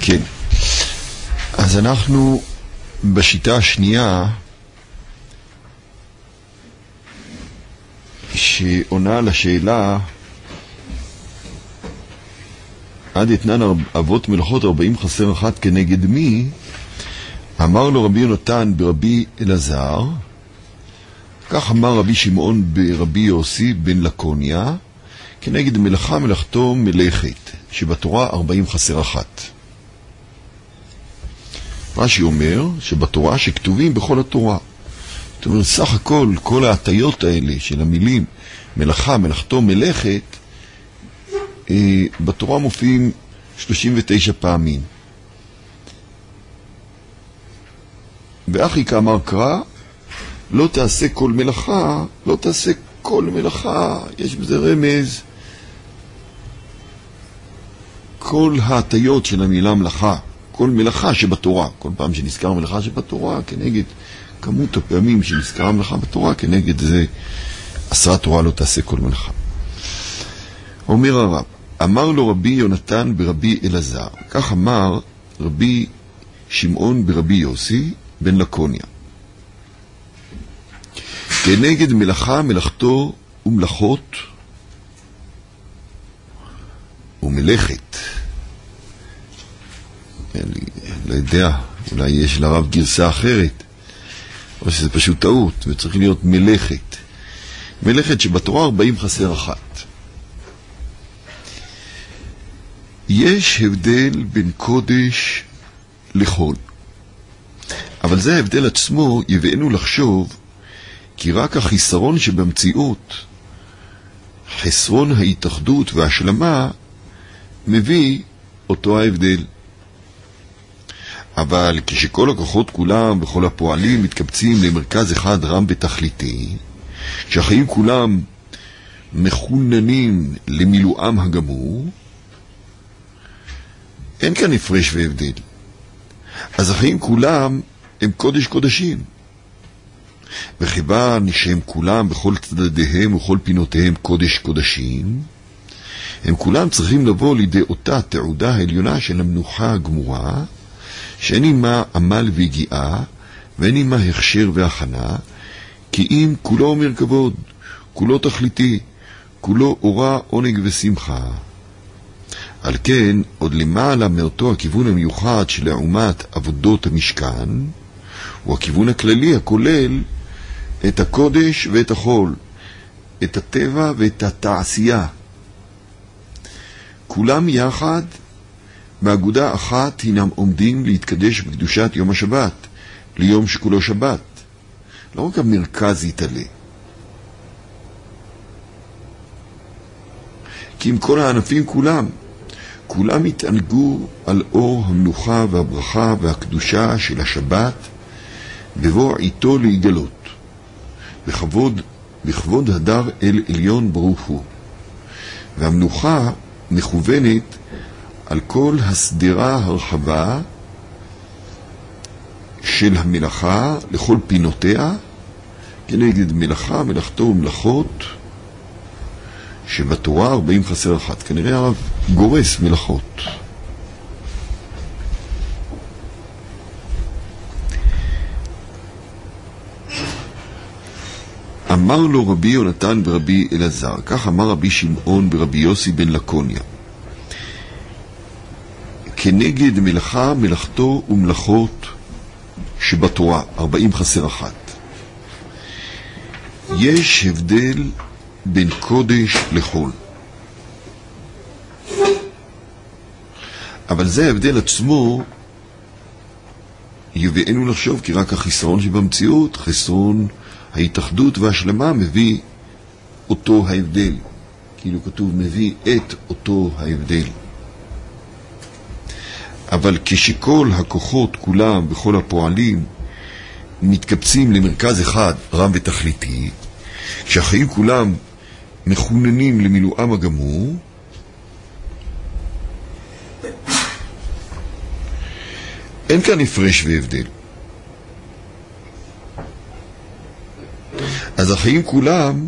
כן. אז אנחנו בשיטה השנייה שעונה לשאלה עד יתנן אבות מלאכות 40 חסר אחת כנגד מי, אמר לו רבי יונתן ברבי אלעזר, כך אמר רבי שמעון ברבי יוסי בן לקוניה, כנגד מלאכה מלאכתו מלאכת, שבתורה 40 חסר אחת. רש"י אומר שבתורה שכתובים בכל התורה. זאת אומרת, סך הכל, כל ההטיות האלה של המילים מלאכה, מלאכתו, מלאכת, בתורה מופיעים 39 פעמים. ואחי כאמר קרא, לא תעשה כל מלאכה, לא תעשה כל מלאכה, יש בזה רמז. כל ההטיות של המילה מלאכה, כל מלאכה שבתורה, כל פעם שנזכר מלאכה שבתורה, כנגד כמות הפעמים שנזכרה מלאכה בתורה, כנגד זה 10 תורה לא תעשה כל מלאכה. אומר הרב, אמר לו רבי יונתן ברבי אלעזר, כך אמר רבי שמעון ברבי יוסי בן לקוניה, כנגד מלאכה מלאכתו ומלאכות ומלאכת. אני לא יודע, אולי יש לרב גרסה אחרת, או שזה פשוט טעות, וצריך להיות מלאכת. מלאכת שבתורה 40 חסר אחת. יש הבדל בין קודש לחול, אבל זה ההבדל עצמו יבאנו לחשוב כי רק החיסרון שבמציאות, חסרון ההתאחדות וההשלמה, מביא אותו ההבדל. אבל כשכל הכוחות כולם וכל הפועלים מתקבצים למרכז אחד רם ותכליתי, כשהחיים כולם מכוננים למילואם הגמור, אין כאן הפרש והבדל. אז החיים כולם הם קודש קודשים. וכיוון שהם כולם בכל צדדיהם וכל פינותיהם קודש קודשים, הם כולם צריכים לבוא לידי אותה תעודה העליונה של המנוחה הגמורה, שאין עמה עמל והגיעה, ואין עמה הכשר והכנה, כי אם כולו אומר כבוד, כולו תכליתי, כולו אורה, עונג ושמחה. על כן, עוד למעלה מאותו הכיוון המיוחד של לעומת עבודות המשכן, הוא הכיוון הכללי הכולל את הקודש ואת החול, את הטבע ואת התעשייה. כולם יחד באגודה אחת הינם עומדים להתקדש בקדושת יום השבת, ליום שכולו שבת. לא רק המרכז יתעלה. כי עם כל הענפים כולם יתענגו על אור המנוחה והברכה והקדושה של השבת, בבוא איתו להיגלות, בכבוד הדר אל עליון ברוך הוא. והמנוחה מכוונת על כל הסדרה הרחבה של המלאכה לכל פינותיה, כנגד מלאכה, מלאכתו ומלאכות, שבתורה 40 חסר אחת. כנראה הרב גורס מלאכות. אמר לו רבי יונתן ברבי אלעזר, כך אמר רבי שמעון ברבי יוסי בן לקוניה, כנגד מלאכה, מלאכתו ומלאכות שבתורה 40 חסר אחת. יש הבדל בין קודש לחול, אבל זה ההבדל עצמו יבאנו לחשוב כי רק החיסרון שבמציאות, חסרון ההתאחדות והשלמה, מביא אותו ההבדל. כאילו כתוב מביא את אותו ההבדל. אבל כשכל הכוחות כולם וכל הפועלים מתקבצים למרכז אחד רם ותכליתי, כשהחיים כולם מכוננים למילואם הגמור, אין כאן הפרש והבדל. אז החיים כולם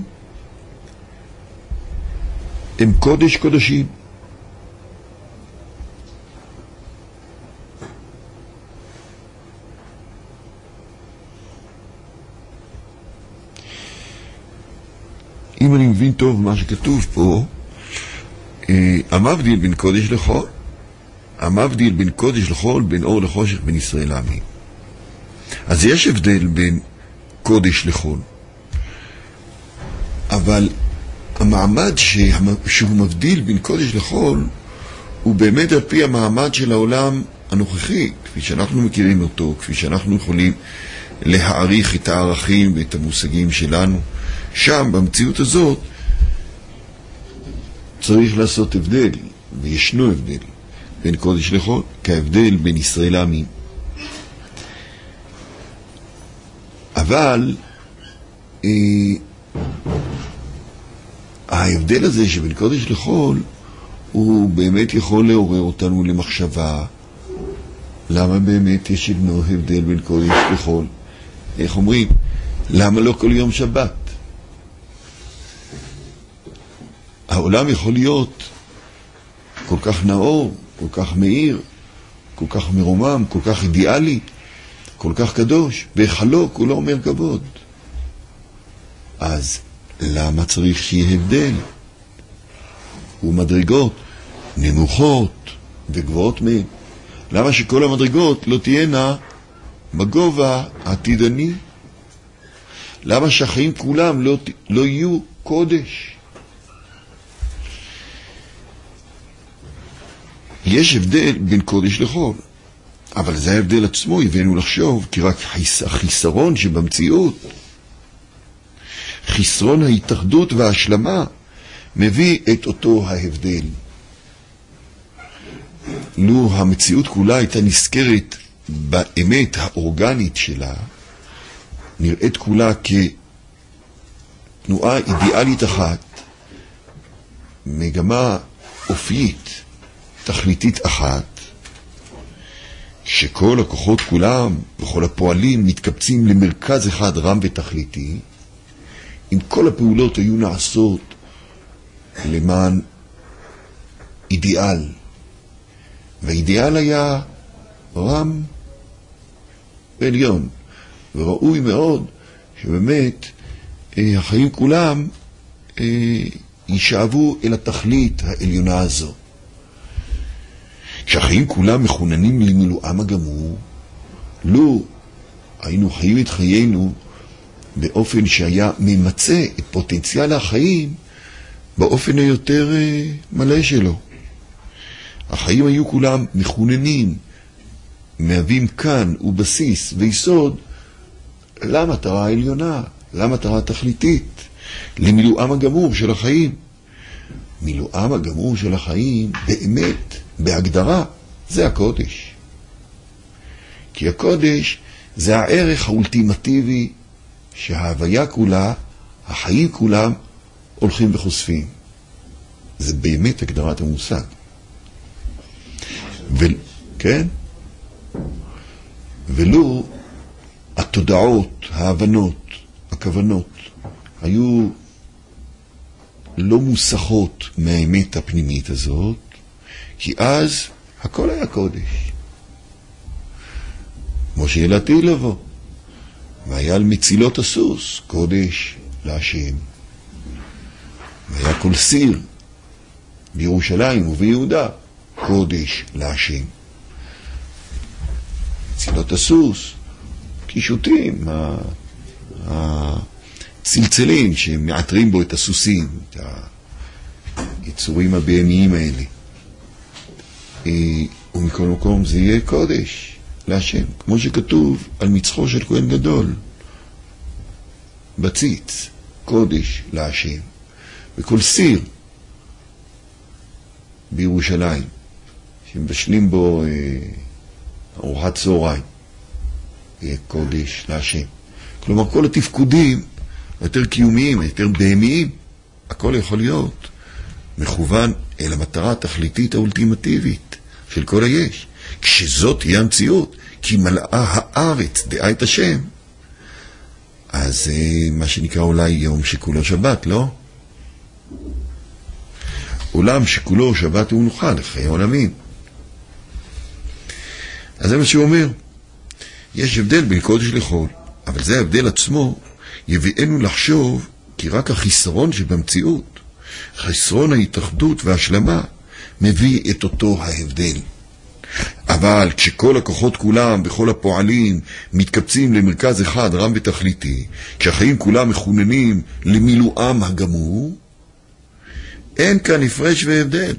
הם קודש קודשים. אם אני מבין טוב מה שכתוב פה, המבדיל בין קודש לחול, המבדיל בין קודש לחול, בין אור לחושך, בין ישראל לעמים. אז יש הבדל בין קודש לחול, אבל המעמד שהוא מבדיל בין קודש לחול הוא באמת על פי המעמד של העולם הנוכחי, כפי שאנחנו מכירים אותו, כפי שאנחנו יכולים להעריך את הערכים ואת המושגים שלנו. שם, במציאות הזאת, צריך לעשות הבדל, וישנו הבדל בין קודש לחול, כהבדל בין ישראל לעמים. אבל ההבדל הזה שבין קודש לחול הוא באמת יכול לעורר אותנו למחשבה למה באמת יש הבדל בין קודש לחול. איך אומרים? למה לא כל יום שבת? העולם יכול להיות כל כך נאור, כל כך מאיר, כל כך מרומם, כל כך אידיאלי, כל כך קדוש, וחלוק הוא לא אומר כבוד. אז למה צריך שיהיה הבדל? ומדרגות נמוכות וגבוהות מהן. למה שכל המדרגות לא תהיינה בגובה העתידני? למה שהחיים כולם לא יהיו קודש? יש הבדל בין קודש לחול, אבל זה ההבדל עצמו הבאנו לחשוב, כי רק החיסרון שבמציאות, חיסרון ההתאחדות וההשלמה, מביא את אותו ההבדל. לו המציאות כולה הייתה נזכרת באמת האורגנית שלה, נראית כולה כתנועה אידיאלית אחת, מגמה אופית, תכליתית אחת, שכל הכוחות כולם וכל הפועלים מתקבצים למרכז אחד רם ותכליתי, אם כל הפעולות היו נעשות למען אידיאל, והאידיאל היה רם ועליון, וראוי מאוד שבאמת החיים כולם יישאבו אל התכלית העליונה הזו. כשהחיים כולם מכוננים למילואם הגמור, לו היינו חיים את חיינו באופן שהיה ממצא את פוטנציאל החיים באופן היותר מלא שלו. החיים היו כולם מכוננים, מהווים כאן ובסיס ויסוד למטרה העליונה, למטרה התכליתית, למילואם הגמור של החיים. מילואם הגמור של החיים באמת, בהגדרה, זה הקודש. כי הקודש זה הערך האולטימטיבי שההוויה כולה, החיים כולם, הולכים וחושפים. זה באמת הגדרת המושג. כן? ולו התודעות, ההבנות, הכוונות, היו לא מוסחות מהאמת הפנימית הזאת, כי אז הכל היה קודש. כמו שילתי לבוא, והיה על מצילות הסוס, קודש להשם. והיה כל סיר בירושלים וביהודה, קודש להשם. מצילות הסוס, קישוטים, הצלצלים שמעטרים בו את הסוסים, את היצורים הבהמיים האלה. ומכל מקום זה יהיה קודש להשם, כמו שכתוב על מצחו של כהן גדול, בציץ, קודש להשם. וכל סיר בירושלים, שמבשלים בו ארוחת צהריים, יהיה קודש להשם. כלומר, כל התפקודים היותר קיומיים, היותר בהמיים, הכל יכול להיות מכוון אל המטרה התכליתית האולטימטיבית של כל היש. כשזאת תהיה המציאות, כי מלאה הארץ דעה את השם, אז זה מה שנקרא אולי יום שכולו שבת, לא? עולם שכולו שבת ומנוחה לחיי עולמים. אז זה מה שהוא אומר. יש הבדל בין קודש לחול, אבל זה ההבדל עצמו יביאנו לחשוב כי רק החיסרון שבמציאות, חיסרון ההתאחדות וההשלמה, מביא את אותו ההבדל. אבל כשכל הכוחות כולם וכל הפועלים מתקבצים למרכז אחד רם ותכליתי, כשהחיים כולם מכוננים למילואם הגמור, אין כאן הפרש והבדל.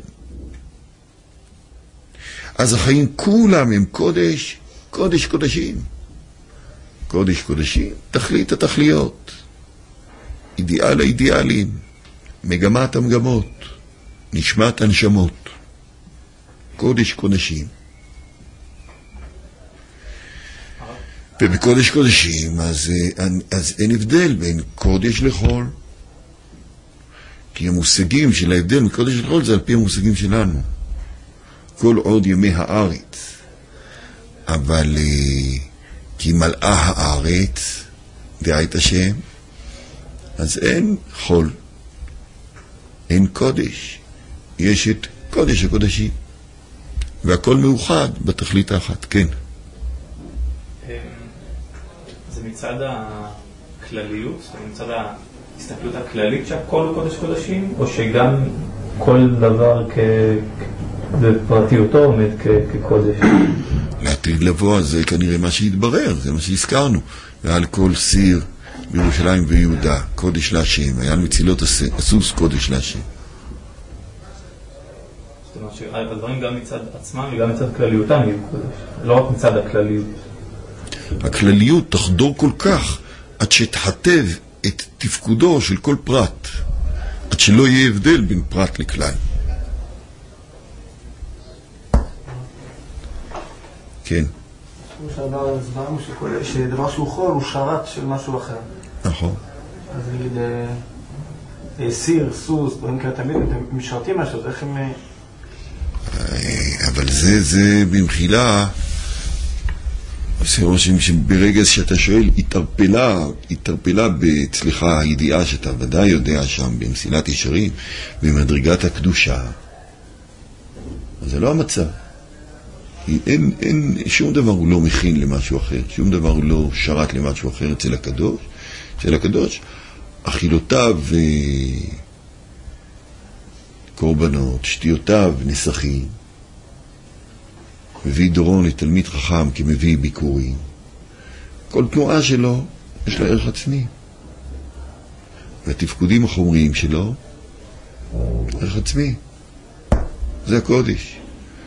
אז החיים כולם הם קודש, קודש קודשים. קודש קודשים, תכלית התכליות. אידיאל האידיאלים, מגמת המגמות, נשמת הנשמות. קודש קודשים. ובקודש קודשים, אז אין הבדל בין קודש לחול. כי המושגים של ההבדל מקודש לחול זה על פי המושגים שלנו. כל עוד ימי הארץ. אבל כי מלאה הארץ, דעה את השם, אז אין חול. אין קודש. יש את קודש הקודשים. והכל מאוחד בתכלית האחת, כן. זה מצד הכלליות, מצד ההסתכלות הכללית שהכל הוא קודש קודשים, או שגם כל דבר בפרטיותו עומד כקודש? לעתיד לבוא, זה כנראה מה שהתברר, זה מה שהזכרנו. ועל כל סיר בירושלים ויהודה, קודש להשם, היה מצילות הסוס קודש להשם. זאת אומרת שהדברים גם מצד עצמם וגם מצד כלליותם יהיו קודש, לא רק מצד הכלליות. הכלליות תחדור כל כך עד שתחתב את תפקודו של כל פרט, עד שלא יהיה הבדל בין פרט לכלל. כן. שעבר הסברנו שדבר שהוא חול הוא שרת של משהו אחר. נכון. אז נגיד סיר, סוס, דברים כאלה תמיד הם משרתים משהו, זה איך הם... אבל זה במחילה עושה רושם שברגע שאתה שואל התערפלה בצליחה הידיעה שאתה ודאי יודע שם במסילת ישרים במדרגת הקדושה, אז זה לא המצב. אין שום דבר הוא לא מכין למשהו אחר, שום דבר הוא לא שרת למשהו אחר אצל הקדוש. אצל הקדוש אכילותיו קורבנות, שתיותיו נסכים, מביא דורון לתלמיד חכם כמביא ביקורים. כל תנועה שלו יש לה ערך עצמי, והתפקודים החומריים שלו ערך עצמי. זה הקודש,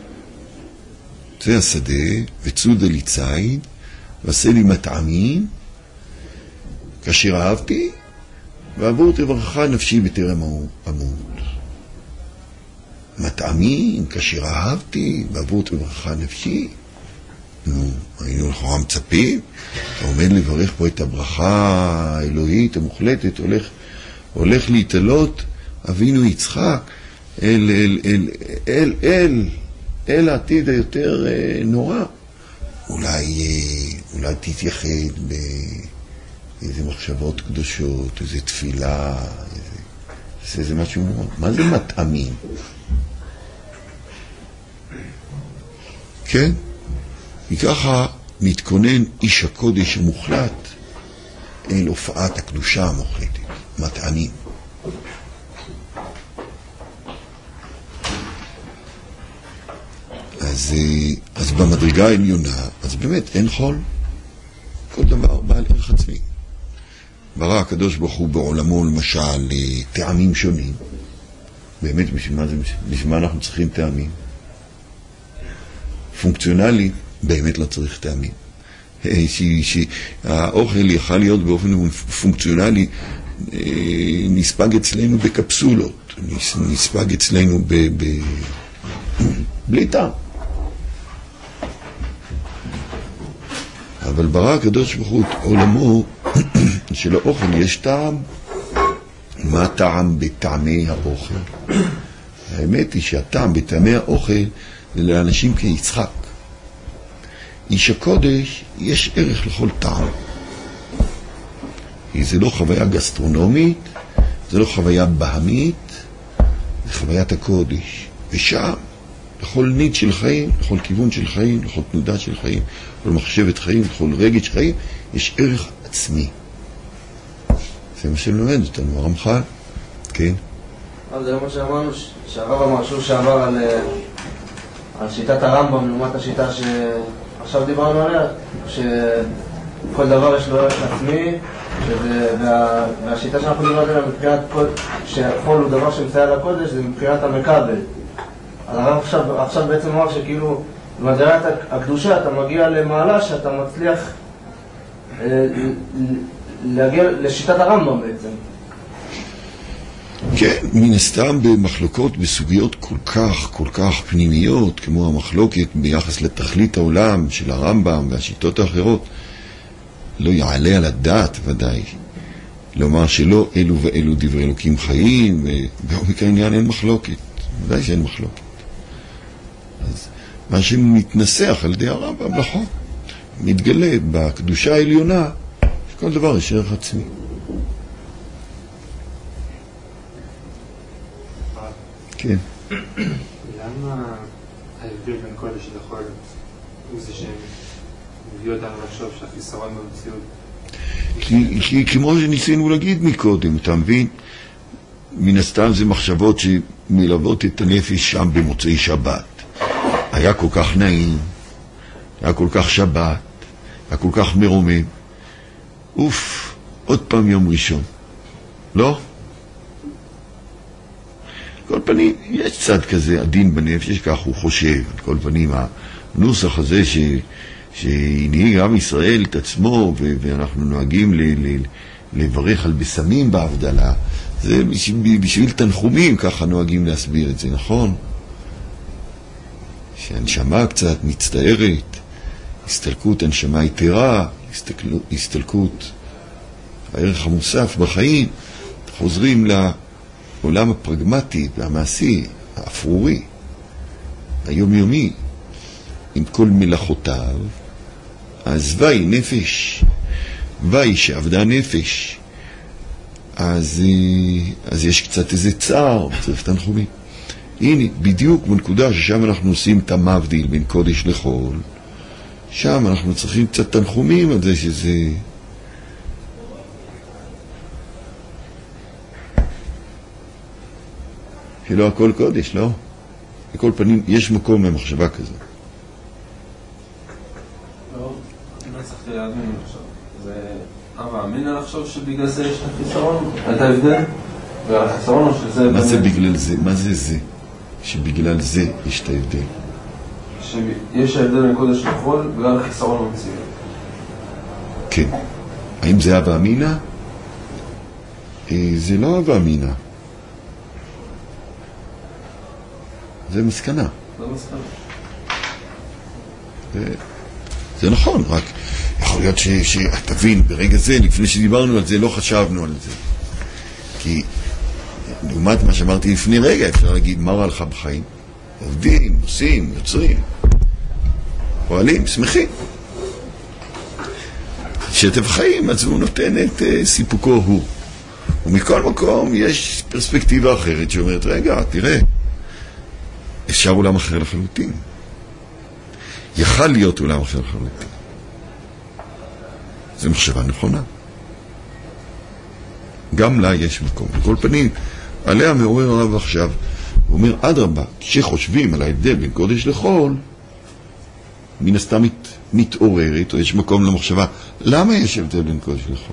זה השדה. וצודה לי ציד ועשה לי מטעמים כאשר אהבתי, ועבור תברכה נפשי בטרם אמות. מטעמים כאשר אהבתי, ועבור תברכה נפשי. נו, היינו לכאורה מצפים, אתה עומד לברך פה את הברכה האלוהית המוחלטת, הולך להתעלות אבינו יצחק אל העתיד היותר נורא. אולי תתייחד באיזה מחשבות קדושות, איזה תפילה, איזה משהו נורא. מה זה מטעמים? כן? וככה מתכונן איש הקודש המוחלט אל הופעת הקדושה המוחלטת, מטעמים. אז במדרגה העליונה, אז באמת אין חול, כל דבר בעל ערך עצמי. ברא הקדוש ברוך הוא בעולמו למשל טעמים שונים. באמת בשביל מה אנחנו צריכים טעמים? פונקציונלי באמת לא צריך טעמים. שהאוכל יכל להיות באופן פונקציונלי נספג אצלנו בקפסולות, נספג אצלנו בלי טעם. אבל ברא הקדוש ברוך הוא עולמו שלאוכל יש טעם. מה טעם בטעמי האוכל? האמת היא שהטעם בטעמי האוכל זה לאנשים כיצחק. איש הקודש יש ערך לכל טעם. כי זה לא חוויה גסטרונומית, זה לא חוויה בהמית, זה חוויית הקודש. ושם, לכל ניד של חיים, לכל כיוון של חיים, לכל תנודה של חיים, לכל מחשבת חיים, לכל רגש חיים, יש ערך עצמי. זה מה שלומד אותנו, הרמח"ל. כן. אז זה מה שאמרנו, שהרב אמר שהוא שעבר על שיטת הרמב"ם לעומת השיטה שעכשיו דיברנו עליה, שכל דבר יש לו ערך עצמי, והשיטה שאנחנו דיברנו עליה מבחינת שהחול הוא דבר שמסייע לקודש, זה מבחינת המקבל. אז הרב עכשיו בעצם אמר שכאילו במדעי הקדושה אתה מגיע למעלה שאתה מצליח להגיע לשיטת הרמב"ם בעצם. כן, מן הסתם במחלוקות בסוגיות כל כך פנימיות, כמו המחלוקת ביחס לתכלית העולם של הרמב"ם והשיטות האחרות, לא יעלה על הדעת ודאי לומר שלא אלו ואלו דברי אלוקים חיים, ובעומק העניין אין מחלוקת, ודאי שאין מחלוקת. אז מה שמתנסח על ידי הרמב"ם נכון, מתגלה בקדושה העליונה, שכל דבר יש ערך עצמי. כן. למה ההבדל בין קודש לחול הוא זה שהם מביא אותנו לחשוב שהחיסרון במציאות? כי כמו שניסינו להגיד מקודם, אתה מבין? מן הסתם זה מחשבות שמלוות את הנפש שם במוצאי שבת. היה כל כך נעים, היה כל כך שבת, היה כל כך מרומם. אוף, עוד פעם יום ראשון. לא? כל פנים, יש צד כזה עדין בנפש, כך הוא חושב. כל פנים, הנוסח הזה שהנהיג עם ישראל את עצמו, ואנחנו נוהגים לברך על בשמים בהבדלה, זה בשביל תנחומים, ככה נוהגים להסביר את זה, נכון? שהנשמה קצת מצטערת, הסתלקות הנשמה יתרה, הסתלקות הערך המוסף בחיים, חוזרים לעולם הפרגמטי והמעשי, האפרורי, היומיומי, עם כל מלאכותיו, אז וי נפש, וי שעבדה נפש, אז יש קצת איזה צער, צריך תנחומים. הנה, בדיוק בנקודה ששם אנחנו עושים את המבדיל בין קודש לחול, שם אנחנו צריכים קצת תנחומים על זה שזה... שלא הכל קודש, לא? בכל פנים, יש מקום למחשבה כזו. לא, אני צריכתי להבין עכשיו. זה אבא אמינה לחשוב שבגלל זה יש את החיסרון? את ההבדל? והחיסרון או שזה... מה זה בגלל זה? מה זה זה? שבגלל זה יש את ההבדל. שיש ההבדל בין קודש לחול בגלל החיסרון המציאות. כן. האם זה אבא אמינה? זה לא אבא אמינה. זה מסקנה. זה מסקנה. זה נכון, רק יכול להיות שתבין, ברגע זה, לפני שדיברנו על זה, לא חשבנו על זה. כי לעומת מה שאמרתי לפני רגע, אפשר להגיד, מה רע לך בחיים? עובדים, עושים, יוצרים, פועלים, שמחים. שטף חיים, אז הוא נותן את סיפוקו הוא. ומכל מקום יש פרספקטיבה אחרת שאומרת, רגע, תראה, אפשר עולם אחר לחלוטין. יכל להיות עולם אחר לחלוטין. זו מחשבה נכונה. גם לה יש מקום. בכל פנים, עליה מעורר הרב עכשיו, הוא אומר, אדרבה, כשחושבים על ההבדל בין קודש לחול, מן הסתם מתעוררת, או יש מקום למחשבה, למה יש הבדל בין קודש לחול?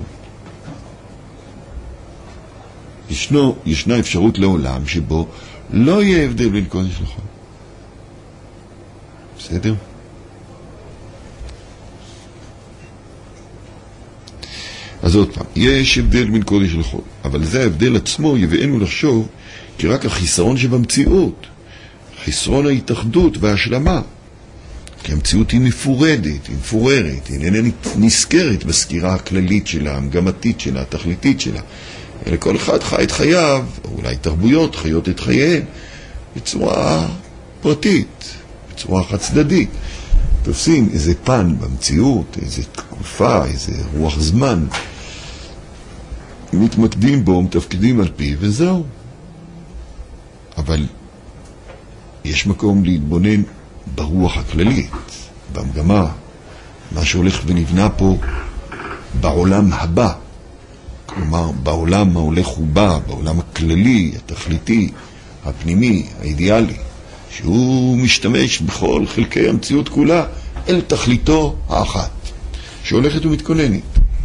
ישנה אפשרות לעולם שבו לא יהיה הבדל בין קודש לחול. בסדר? אז עוד פעם, יש הבדל בין קודש לחול, אבל זה ההבדל עצמו יבואנו לחשוב כי רק החיסרון שבמציאות, חיסרון ההתאחדות וההשלמה, כי המציאות היא מפורדת, היא מפוררת, היא איננה נזכרת בסקירה הכללית שלה, המגמתית שלה, התכליתית שלה, אלא כל אחד חי את חייו, או אולי תרבויות חיות את חייהם, בצורה פרטית, בצורה חד צדדית. תופסים איזה פן במציאות, איזה תקופה, איזה רוח זמן, מתמקדים בו, מתפקדים על פי, וזהו. אבל יש מקום להתבונן ברוח הכללית, במגמה, מה שהולך ונבנה פה בעולם הבא, כלומר, בעולם ההולך ובא, בעולם הכללי, התכליתי, הפנימי, האידיאלי, שהוא משתמש בכל חלקי המציאות כולה אל תכליתו האחת, שהולכת ומתכוננת.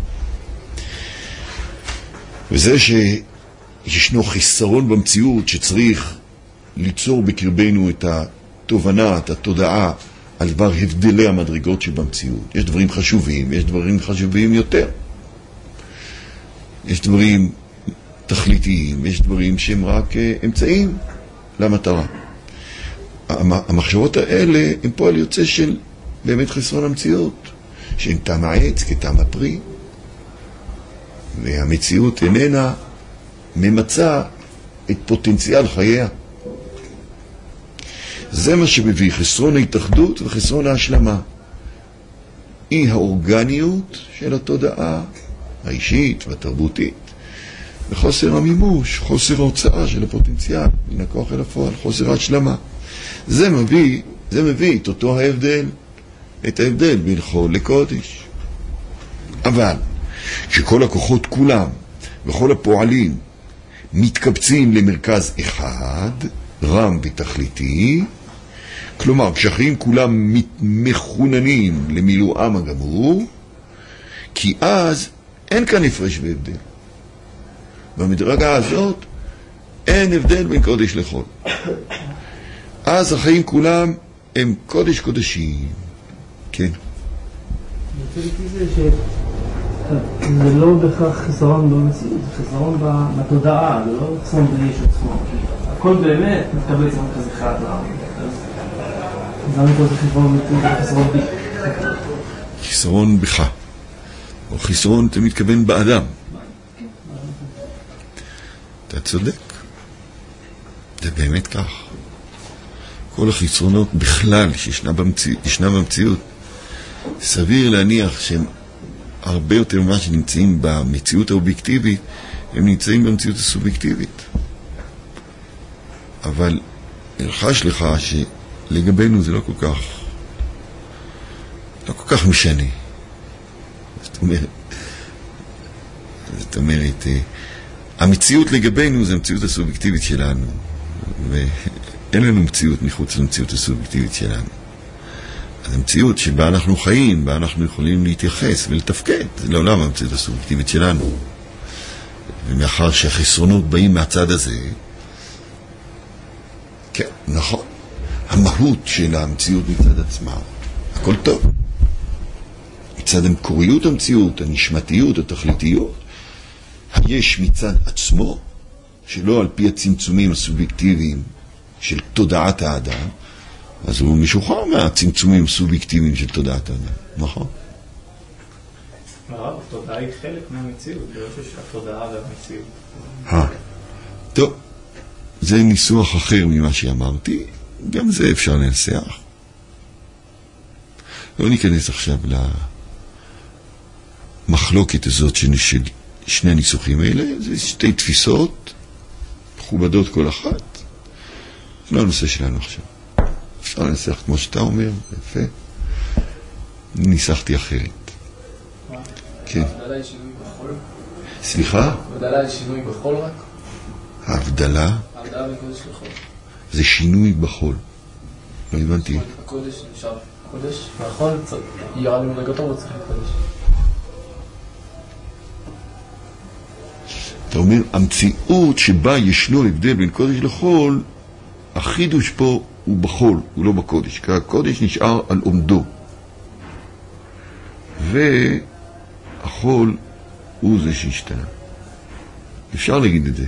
וזה שישנו חיסרון במציאות שצריך ליצור בקרבנו את התובנה, את התודעה, על דבר הבדלי המדרגות שבמציאות. יש דברים חשובים, יש דברים חשובים יותר. יש דברים תכליתיים, יש דברים שהם רק אמצעים למטרה. המחשבות האלה הם פועל יוצא של באמת חסרון המציאות, שהן טעם העץ כטעם הפרי, והמציאות איננה ממצה את פוטנציאל חייה. זה מה שמביא חסרון ההתאחדות וחסרון ההשלמה. אי האורגניות של התודעה האישית והתרבותית, וחוסר המימוש, חוסר ההוצאה של הפוטנציאל מן הכוח אל הפועל, חוסר ההשלמה. זה מביא את אותו ההבדל, את ההבדל בין חול לקודש. אבל שכל הכוחות כולם וכל הפועלים מתקבצים למרכז אחד, רם ותכליתי, כלומר כשהחיים כולם מכוננים למילואם הגמור, כי אז אין כאן הפרש והבדל. במדרגה הזאת אין הבדל בין קודש לחול. אז החיים כולם הם קודש קודשים. כן. אני רוצה לפי זה שזה לא בכך חיסרון במציאות, זה חיסרון בתודעה, זה לא חיסרון ביש עצמו. הכל באמת מתקבל אצלנו כזה אחד רע. אז למה כל זה חיסרון במציאות, זה חיסרון בי? חיסרון בך. או חיסרון, אתה מתכוון באדם. אתה צודק. זה באמת כך. כל החיסרונות בכלל שישנה במציאות, סביר להניח שהם הרבה יותר ממה שנמצאים במציאות האובייקטיבית, הם נמצאים במציאות הסובייקטיבית. אבל אלחש לך שלגבינו זה לא כל כך משנה. זאת אומרת, המציאות לגבינו זה המציאות הסובייקטיבית שלנו, ואין לנו מציאות מחוץ למציאות הסובייקטיבית שלנו. אז המציאות שבה אנחנו חיים, בה אנחנו יכולים להתייחס ולתפקד, זה לעולם המציאות הסובייקטיבית שלנו. ומאחר שהחסרונות באים מהצד הזה, כן, נכון, המהות של המציאות מצד עצמה, הכל טוב. מצד המקוריות המציאות, הנשמתיות, התכליתיות, היש מצד עצמו, שלא על פי הצמצומים הסובייקטיביים של תודעת האדם, אז הוא משוחרר מהצמצומים הסובייקטיביים של תודעת האדם, נכון? הרב, התודעה היא חלק מהמציאות, זה לא שהתודעה והמציאות. טוב, זה ניסוח אחר ממה שאמרתי, גם זה אפשר לנסח. לא ניכנס עכשיו למחלוקת הזאת של שני הניסוחים האלה, זה שתי תפיסות מכובדות כל אחת. זה לא הנושא שלנו עכשיו. אפשר לנסח כמו שאתה אומר, יפה. ניסחתי אחרת. כן. ההבדלה היא שינוי בחול? סליחה? ההבדלה היא שינוי בחול רק? ההבדלה? ההבדלה בין קודש לחול. זה שינוי בחול. לא הבנתי. הקודש נשאר קודש, והחול ירד ממדרגתו וצריך להתקדש. אתה אומר, המציאות שבה ישנו הבדל בין קודש לחול, החידוש פה הוא בחול, הוא לא בקודש, כי הקודש נשאר על עומדו. והחול הוא זה שהשתנה. אפשר להגיד את זה.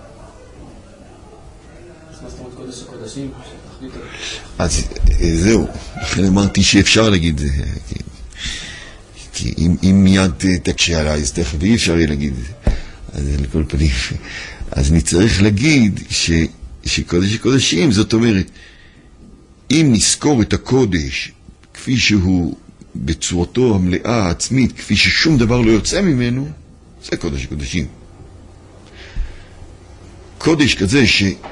אז זהו, לכן אמרתי שאפשר להגיד את זה. כי אם מיד תקשה עליי, אז תכף אי אפשר להגיד את זה. אז לכל פנים, אז אני צריך להגיד שקודש הקודשים, זאת אומרת, אם נזכור את הקודש כפי שהוא בצורתו המלאה העצמית, כפי ששום דבר לא יוצא ממנו, זה קודש הקודשים. קודש כזה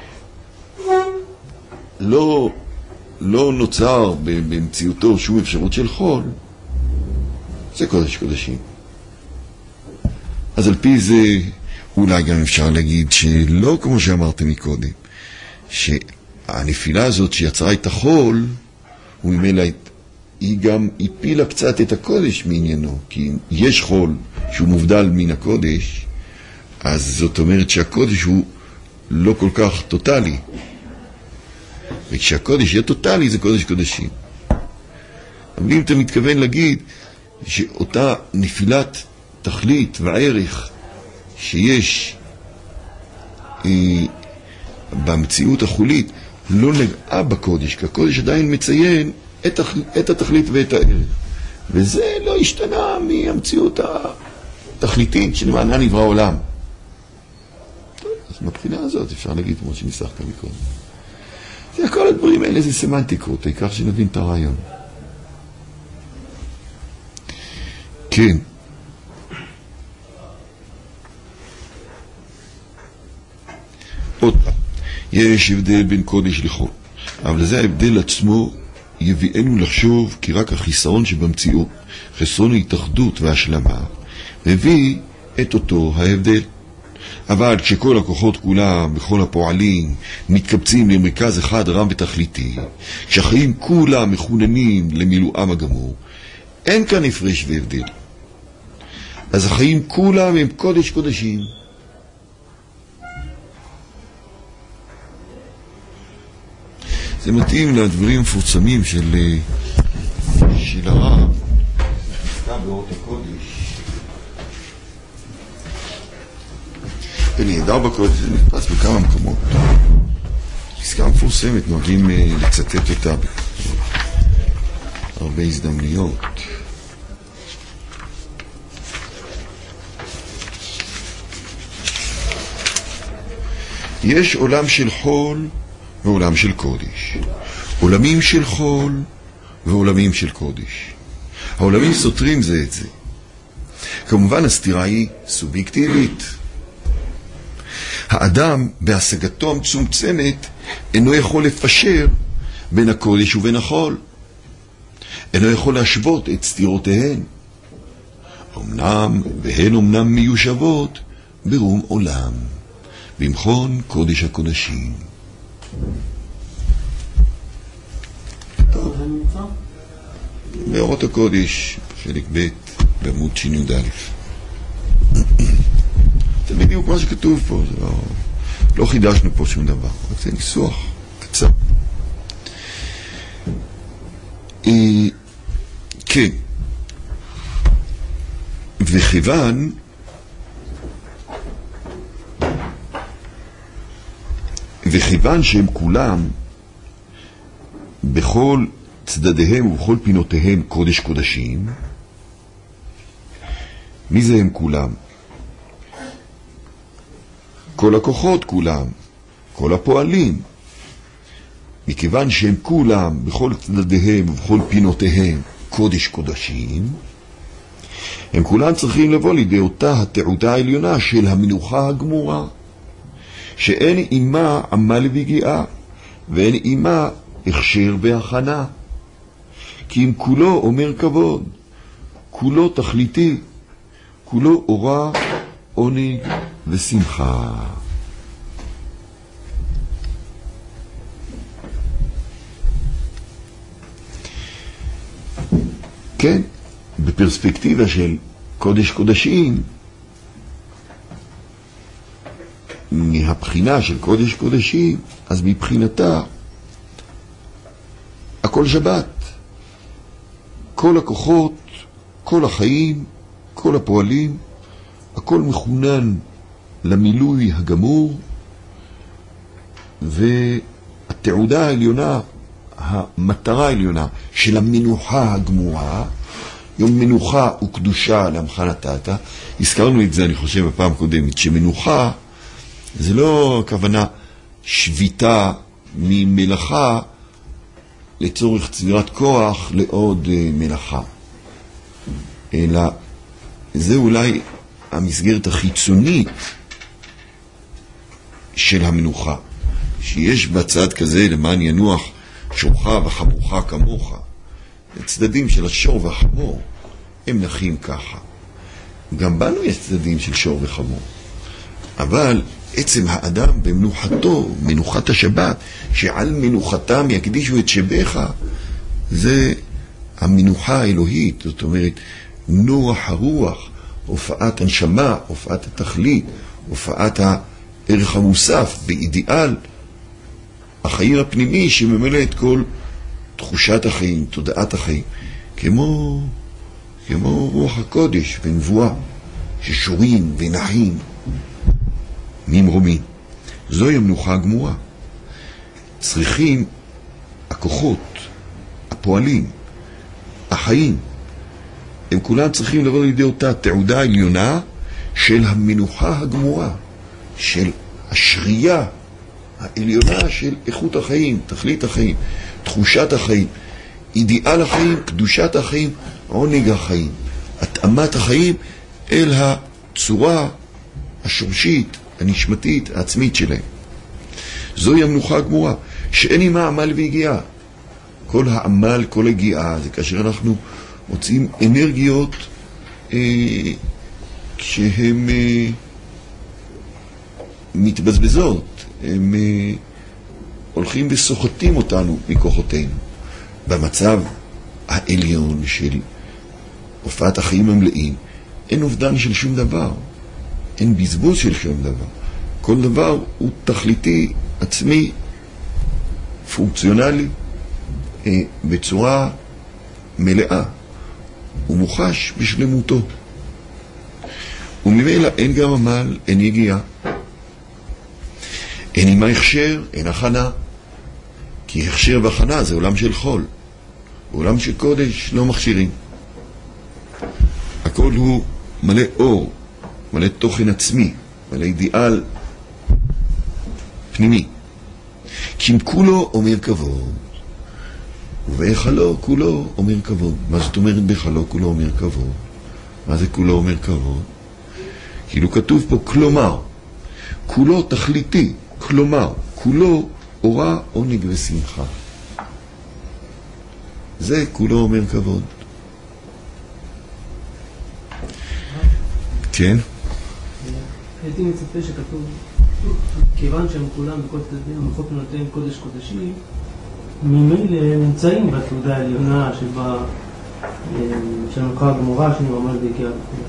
שלא נוצר במציאותו שום אפשרות של חול, זה קודש קודשים. אז על פי זה אולי גם אפשר להגיד שלא כמו שאמרתם מקודם, שהנפילה הזאת שיצרה את החול, וממילא היא גם הפילה קצת את הקודש מעניינו, כי יש חול שהוא מובדל מן הקודש, אז זאת אומרת שהקודש הוא לא כל כך טוטלי. וכשהקודש יהיה טוטלי זה קודש קודשים. אבל אם אתה מתכוון להגיד שאותה נפילת תכלית וערך שיש במציאות החולית לא נגעה בקודש, כי הקודש עדיין מציין את התכלית ואת הערך. וזה לא השתנה מהמציאות התכליתית שלמענה נברא עולם. טוב, אז מבחינה הזאת אפשר להגיד כמו שניסחת מקודם. זה כל הדברים האלה זה סמנטיקות, העיקר שנבין את הרעיון. כן. עוד פעם, יש הבדל בין קודש לחול, אבל זה ההבדל עצמו יביאנו לחשוב כי רק החיסרון שבמציאות, חסרון ההתאחדות והשלמה, מביא את אותו ההבדל. אבל כשכל הכוחות כולם, בכל הפועלים, מתקבצים למרכז אחד רם ותכליתי, כשהחיים כולם מכוננים למילואם הגמור, אין כאן הפרש והבדל. אז החיים כולם הם קודש קודשים. זה מתאים לדברים המפורסמים של הרב, נכתב באורות הקודש. זה נהדר בקודש, זה נתפס בכמה מקומות. פסקה מפורסמת, נוהגים לצטט אותה הרבה הזדמנויות. יש עולם של חול ועולם של קודש. עולמים של חול ועולמים של קודש. העולמים סותרים זה את זה. כמובן הסתירה היא סובייקטיבית. האדם בהשגתו המצומצמת אינו יכול לפשר בין הקודש ובין החול. אינו יכול להשוות את סתירותיהן. והן אמנם מיושבות ברום עולם, במכון קודש הקודשים. טוב, זה נמצא? באורות הקודש, חלק ב' בעמוד שי"א. זה בדיוק מה שכתוב פה, זה לא חידשנו פה שום דבר, רק זה ניסוח קצר. כן, וכיוון שהם כולם בכל צדדיהם ובכל פינותיהם קודש קודשים, מי זה הם כולם? כל הכוחות כולם, כל הפועלים. מכיוון שהם כולם בכל צדדיהם ובכל פינותיהם קודש קודשים, הם כולם צריכים לבוא לידי אותה התעודה העליונה של המנוחה הגמורה, שאין אימה עמל וגיעה, ואין אימה הכשר בהכנה. כי אם כולו אומר כבוד, כולו תכליתי, כולו אורה, עונג ושמחה. כן, בפרספקטיבה של קודש קודשים, מהבחינה של קודש קודשים, אז מבחינתה הכל שבת. כל הכוחות, כל החיים, כל הפועלים, הכל מכונן למילוי הגמור, והתעודה העליונה, המטרה העליונה של המנוחה הגמורה, יום מנוחה וקדושה לעמך נתת. הזכרנו את זה, אני חושב, בפעם קודמת, שמנוחה זה לא הכוונה שביתה ממלאכה לצורך צבירת כוח לעוד מלאכה, אלא זה אולי המסגרת החיצונית של המנוחה, שיש בצד כזה למען ינוח שורך וחמורך כמוך. הצדדים של השור והחמור הם נחים ככה. גם בנו יש צדדים של שור וחמור. אבל עצם האדם במנוחתו, מנוחת השבת, שעל מנוחתם יקדישו את שבך, זה המנוחה האלוהית. זאת אומרת, נוח הרוח, הופעת הנשמה, הופעת התכלית, הופעת הערך המוסף, באידיאל החיים הפנימי שממלא את כל תחושת החיים, תודעת החיים. כמו רוח הקודש ונבואה, ששורים ונחים ממרומים. זוהי המנוחה הגמורה. צריכים הכוחות, הפועלים, החיים, הם כולם צריכים לבוא לידי אותה תעודה עליונה של המנוחה הגמורה, של השרייה העליונה של איכות החיים, תכלית החיים, תחושת החיים, אידיאל החיים, קדושת החיים, עונג החיים, התאמת החיים אל הצורה השורשית, הנשמתית, העצמית שלהם. זוהי המנוחה הגמורה, שאין עמה עמל והגיעה. כל העמל, כל הגיעה, זה כאשר אנחנו מוצאים אנרגיות כשהן מתבזבזות, הם הולכים וסוחטים אותנו מכוחותינו. במצב העליון של הופעת החיים המלאים, אין אובדן של שום דבר, אין בזבוז של שום דבר. כל דבר הוא תכליתי, עצמי, פונקציונלי, בצורה מלאה. הוא מוחש בשלמותו. וממילא אין גם עמל, אין יגיעה. אין עמה הכשר, אין הכנה. כי הכשר והכנה זה עולם של חול. בעולם של קודש לא מכשירים. הכל הוא מלא אור, מלא תוכן עצמי, מלא אידיאל פנימי. כי אם כולו אומר כבוד, ובהיכלו כולו אומר כבוד. מה זאת אומרת בהיכלו כולו אומר כבוד? מה זה כולו אומר כבוד? כאילו כתוב פה כלומר, כולו תכליתי, כלומר, כולו אורה, עונג ושמחה. זה כולו אומר כבוד. כן? הייתי מצפה שכתוב, כיוון שהם כולם בכל צדדים, המלכות פנותיהם קודש קודשים, ממילא נמצאים בתעודה העליונה שבה, של המנוחה הגמורה, שאני ממש והגיעה וכו'.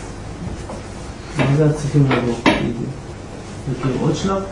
מה זה צריכים לעבור? מכיר עוד שלב?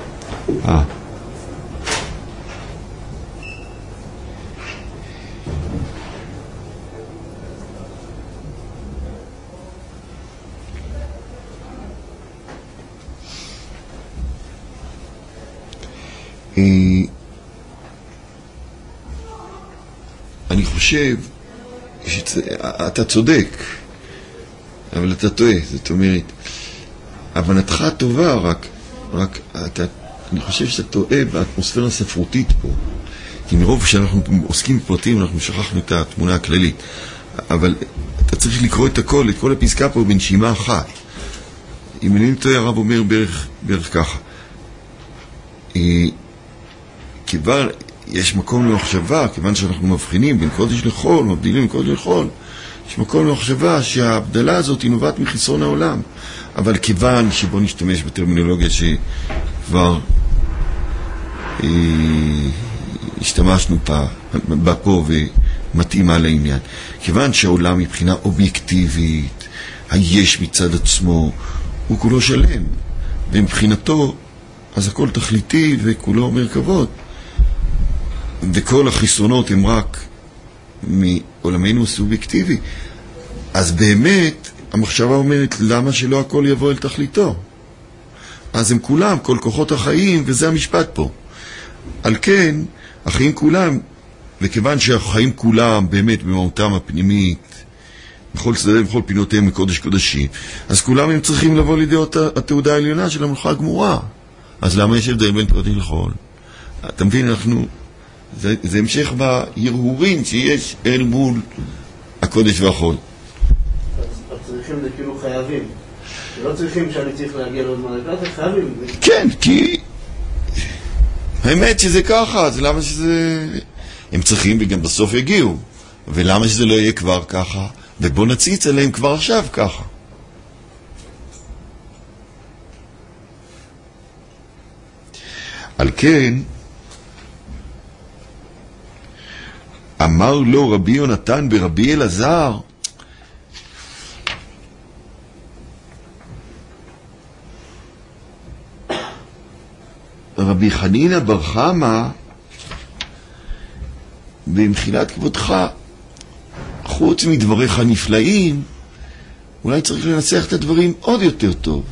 אני חושב שאתה צודק, אבל אתה טועה. זאת אומרת, הבנתך טובה, רק אני חושב שאתה טועה באטמוספירה הספרותית פה. כי מרוב שאנחנו עוסקים בפרטים, אנחנו שכחנו את התמונה הכללית. אבל אתה צריך לקרוא את הכל, את כל הפסקה פה בנשימה אחת. אם אני טועה, הרב אומר בערך ככה. כיוון יש מקום למחשבה, כיוון שאנחנו מבחינים בין קודש לחול, מבדילים בין קודש לחול, יש מקום למחשבה שההבדלה הזאת היא נובעת מחסרון העולם. אבל כיוון שבוא נשתמש בטרמינולוגיה שכבר השתמשנו בה פה ומתאימה לעניין, כיוון שהעולם מבחינה אובייקטיבית, היש מצד עצמו, הוא כולו שלם, ומבחינתו אז הכל תכליתי וכולו אומר כבוד, וכל החסרונות הם רק מעולמנו הסובייקטיבי. אז באמת המחשבה אומרת, למה שלא הכל יבוא אל תכליתו? אז הם כולם, כל כוחות החיים, וזה המשפט פה. על כן, החיים כולם, וכיוון שהחיים כולם באמת במהותם הפנימית, בכל צדדים, בכל פינותיהם מקודש קודשים, אז כולם הם צריכים לבוא לידי התעודה העליונה של המלוכה הגמורה. אז למה יש הבדל בין קודש לחול? אתה מבין, זה המשך בהרהורים שיש אל מול הקודש והחול. צריכים זה כאילו חייבים. לא צריכים שאני צריך להגיע לעוד מדרגה, זה חייבים. כן, כי האמת שזה ככה, אז למה שזה... הם צריכים וגם בסוף יגיעו. ולמה שזה לא יהיה כבר ככה? ובוא נציץ עליהם כבר עכשיו ככה. על כן, אמר לו רבי יונתן ברבי אלעזר, רבי חנינא בר חמא, במחילת כבודך, חוץ מדבריך נפלאים, אולי צריך לנסח את הדברים עוד יותר טוב.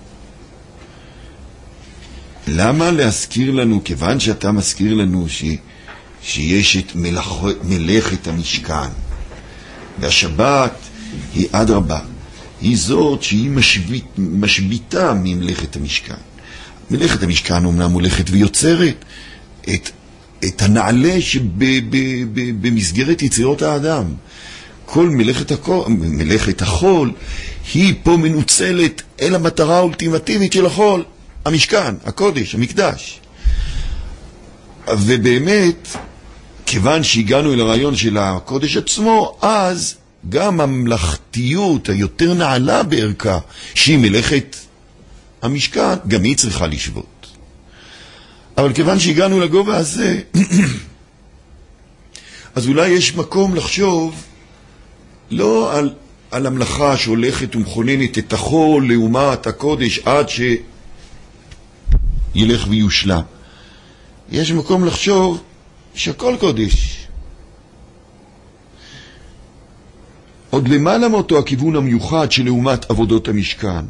למה להזכיר לנו, כיוון שאתה מזכיר לנו שיש את מלאכת המשכן, והשבת היא אדרבה, היא זאת שהיא משביתה ממלאכת המשכן. מלאכת המשכן אומנם הולכת ויוצרת את הנעלה שבמסגרת יצירות האדם. כל מלאכת החול היא פה מנוצלת אל המטרה האולטימטיבית של החול, המשכן, הקודש, המקדש. ובאמת, כיוון שהגענו אל הרעיון של הקודש עצמו, אז גם הממלכתיות היותר נעלה בערכה, שהיא מלאכת המשכן, גם היא צריכה לשבות. אבל כיוון שהגענו לגובה הזה, אז אולי יש מקום לחשוב לא על המלאכה שהולכת ומכוננת את החול לעומת הקודש עד שילך ויושלם. יש מקום לחשוב שהכל קודש. עוד למעלה מאותו הכיוון המיוחד שלעומת עבודות המשכן.